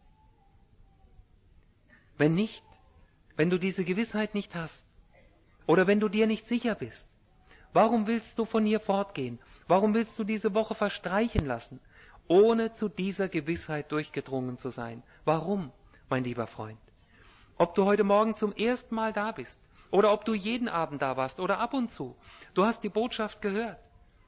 Wenn nicht, wenn du diese Gewissheit nicht hast, oder wenn du dir nicht sicher bist, warum willst du von hier fortgehen? Warum willst du diese Woche verstreichen lassen, ohne zu dieser Gewissheit durchgedrungen zu sein? Warum, mein lieber Freund? Ob du heute Morgen zum ersten Mal da bist, oder ob du jeden Abend da warst, oder ab und zu, du hast die Botschaft gehört.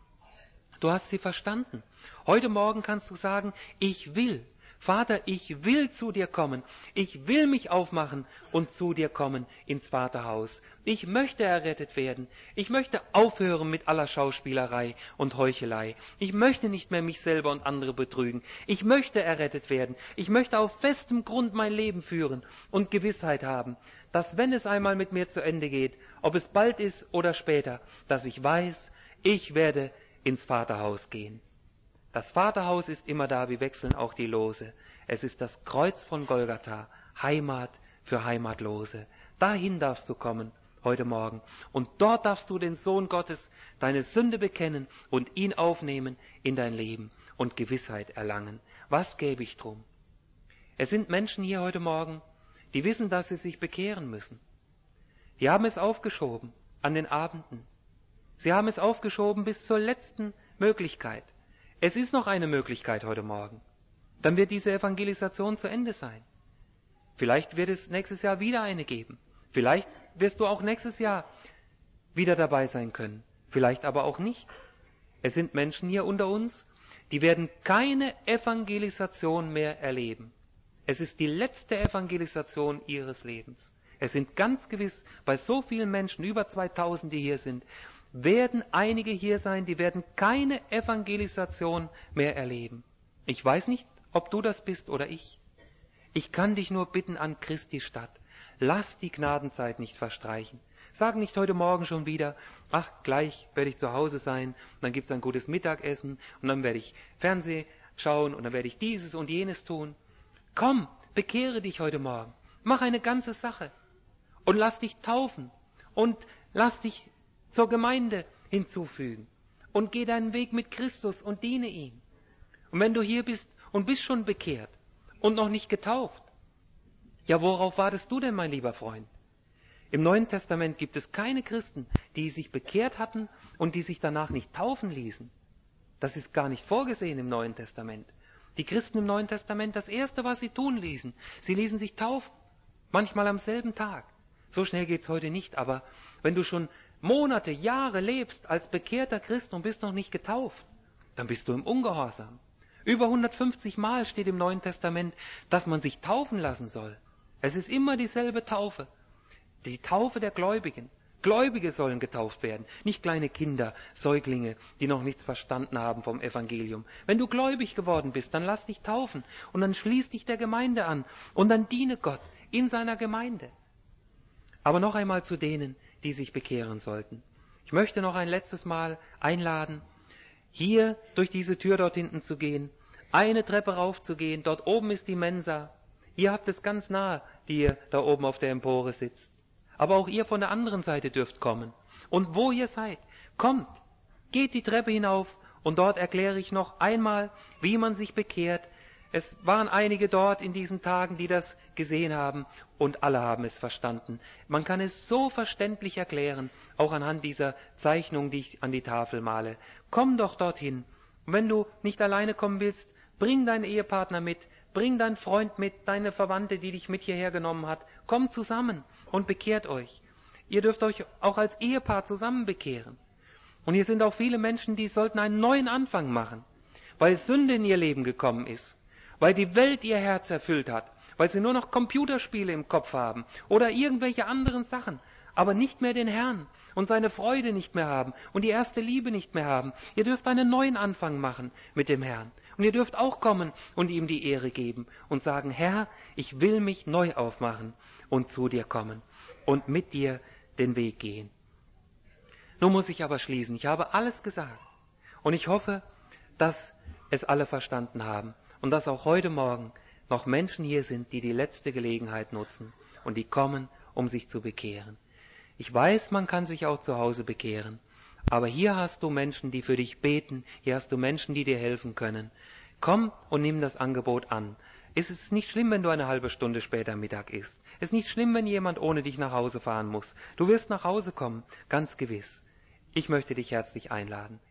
Du hast sie verstanden. Heute Morgen kannst du sagen, ich will. Vater, ich will zu dir kommen. Ich will mich aufmachen und zu dir kommen ins Vaterhaus. Ich möchte errettet werden. Ich möchte aufhören mit aller Schauspielerei und Heuchelei. Ich möchte nicht mehr mich selber und andere betrügen. Ich möchte errettet werden. Ich möchte auf festem Grund mein Leben führen und Gewissheit haben, dass wenn es einmal mit mir zu Ende geht, ob es bald ist oder später, dass ich weiß, ich werde ins Vaterhaus gehen. Das Vaterhaus ist immer da, wir wechseln auch die Lose. Es ist das Kreuz von Golgatha, Heimat für Heimatlose. Dahin darfst du kommen heute Morgen. Und dort darfst du den Sohn Gottes, deine Sünde bekennen und ihn aufnehmen in dein Leben und Gewissheit erlangen. Was gäbe ich drum? Es sind Menschen hier heute Morgen, die wissen, dass sie sich bekehren müssen. Die haben es aufgeschoben an den Abenden. Sie haben es aufgeschoben bis zur letzten Möglichkeit. Es ist noch eine Möglichkeit heute Morgen. Dann wird diese Evangelisation zu Ende sein. Vielleicht wird es nächstes Jahr wieder eine geben. Vielleicht wirst du auch nächstes Jahr wieder dabei sein können. Vielleicht aber auch nicht. Es sind Menschen hier unter uns, die werden keine Evangelisation mehr erleben. Es ist die letzte Evangelisation ihres Lebens. Es sind ganz gewiss bei so vielen Menschen, über zweitausend, die hier sind, werden einige hier sein, die werden keine Evangelisation mehr erleben. Ich weiß nicht, ob du das bist oder ich. Ich kann dich nur bitten an Christi Stadt. Lass die Gnadenzeit nicht verstreichen. Sag nicht heute Morgen schon wieder, ach, gleich werde ich zu Hause sein, und dann gibt's ein gutes Mittagessen, und dann werde ich Fernsehen schauen, und dann werde ich dieses und jenes tun. Komm, bekehre dich heute Morgen. Mach eine ganze Sache. Und lass dich taufen. Und lass dich zur Gemeinde hinzufügen und geh deinen Weg mit Christus und diene ihm. Und wenn du hier bist und bist schon bekehrt und noch nicht getauft, ja, worauf wartest du denn, mein lieber Freund? Im Neuen Testament gibt es keine Christen, die sich bekehrt hatten und die sich danach nicht taufen ließen. Das ist gar nicht vorgesehen im Neuen Testament. Die Christen im Neuen Testament, das Erste, was sie tun ließen, sie ließen sich taufen, manchmal am selben Tag. So schnell geht's heute nicht, aber wenn du schon Monate, Jahre lebst als bekehrter Christ und bist noch nicht getauft, dann bist du im Ungehorsam. Über hundertfünfzig Mal steht im Neuen Testament, dass man sich taufen lassen soll. Es ist immer dieselbe Taufe. Die Taufe der Gläubigen. Gläubige sollen getauft werden, nicht kleine Kinder, Säuglinge, die noch nichts verstanden haben vom Evangelium. Wenn du gläubig geworden bist, dann lass dich taufen und dann schließ dich der Gemeinde an und dann diene Gott in seiner Gemeinde. Aber noch einmal zu denen, die sich bekehren sollten. Ich möchte noch ein letztes Mal einladen, hier durch diese Tür dort hinten zu gehen, eine Treppe raufzugehen, dort oben ist die Mensa. Ihr habt es ganz nah, die ihr da oben auf der Empore sitzt. Aber auch ihr von der anderen Seite dürft kommen. Und wo ihr seid, kommt, geht die Treppe hinauf und dort erkläre ich noch einmal, wie man sich bekehrt. Es waren einige dort in diesen Tagen, die das gesehen haben und alle haben es verstanden. Man kann es so verständlich erklären, auch anhand dieser Zeichnung, die ich an die Tafel male. Komm doch dorthin. Und wenn du nicht alleine kommen willst, bring deinen Ehepartner mit, bring deinen Freund mit, deine Verwandte, die dich mit hierher genommen hat. Kommt zusammen und bekehrt euch. Ihr dürft euch auch als Ehepaar zusammen bekehren. Und hier sind auch viele Menschen, die sollten einen neuen Anfang machen, weil Sünde in ihr Leben gekommen ist, weil die Welt ihr Herz erfüllt hat, weil sie nur noch Computerspiele im Kopf haben oder irgendwelche anderen Sachen, aber nicht mehr den Herrn und seine Freude nicht mehr haben und die erste Liebe nicht mehr haben. Ihr dürft einen neuen Anfang machen mit dem Herrn. Und ihr dürft auch kommen und ihm die Ehre geben und sagen, Herr, ich will mich neu aufmachen und zu dir kommen und mit dir den Weg gehen. Nun muss ich aber schließen. Ich habe alles gesagt. Und ich hoffe, dass es alle verstanden haben und dass auch heute Morgen noch Menschen hier sind, die die letzte Gelegenheit nutzen und die kommen, um sich zu bekehren. Ich weiß, man kann sich auch zu Hause bekehren. Aber hier hast du Menschen, die für dich beten. Hier hast du Menschen, die dir helfen können. Komm und nimm das Angebot an. Es ist nicht schlimm, wenn du eine halbe Stunde später Mittag isst. Es ist nicht schlimm, wenn jemand ohne dich nach Hause fahren muss. Du wirst nach Hause kommen, ganz gewiss. Ich möchte dich herzlich einladen.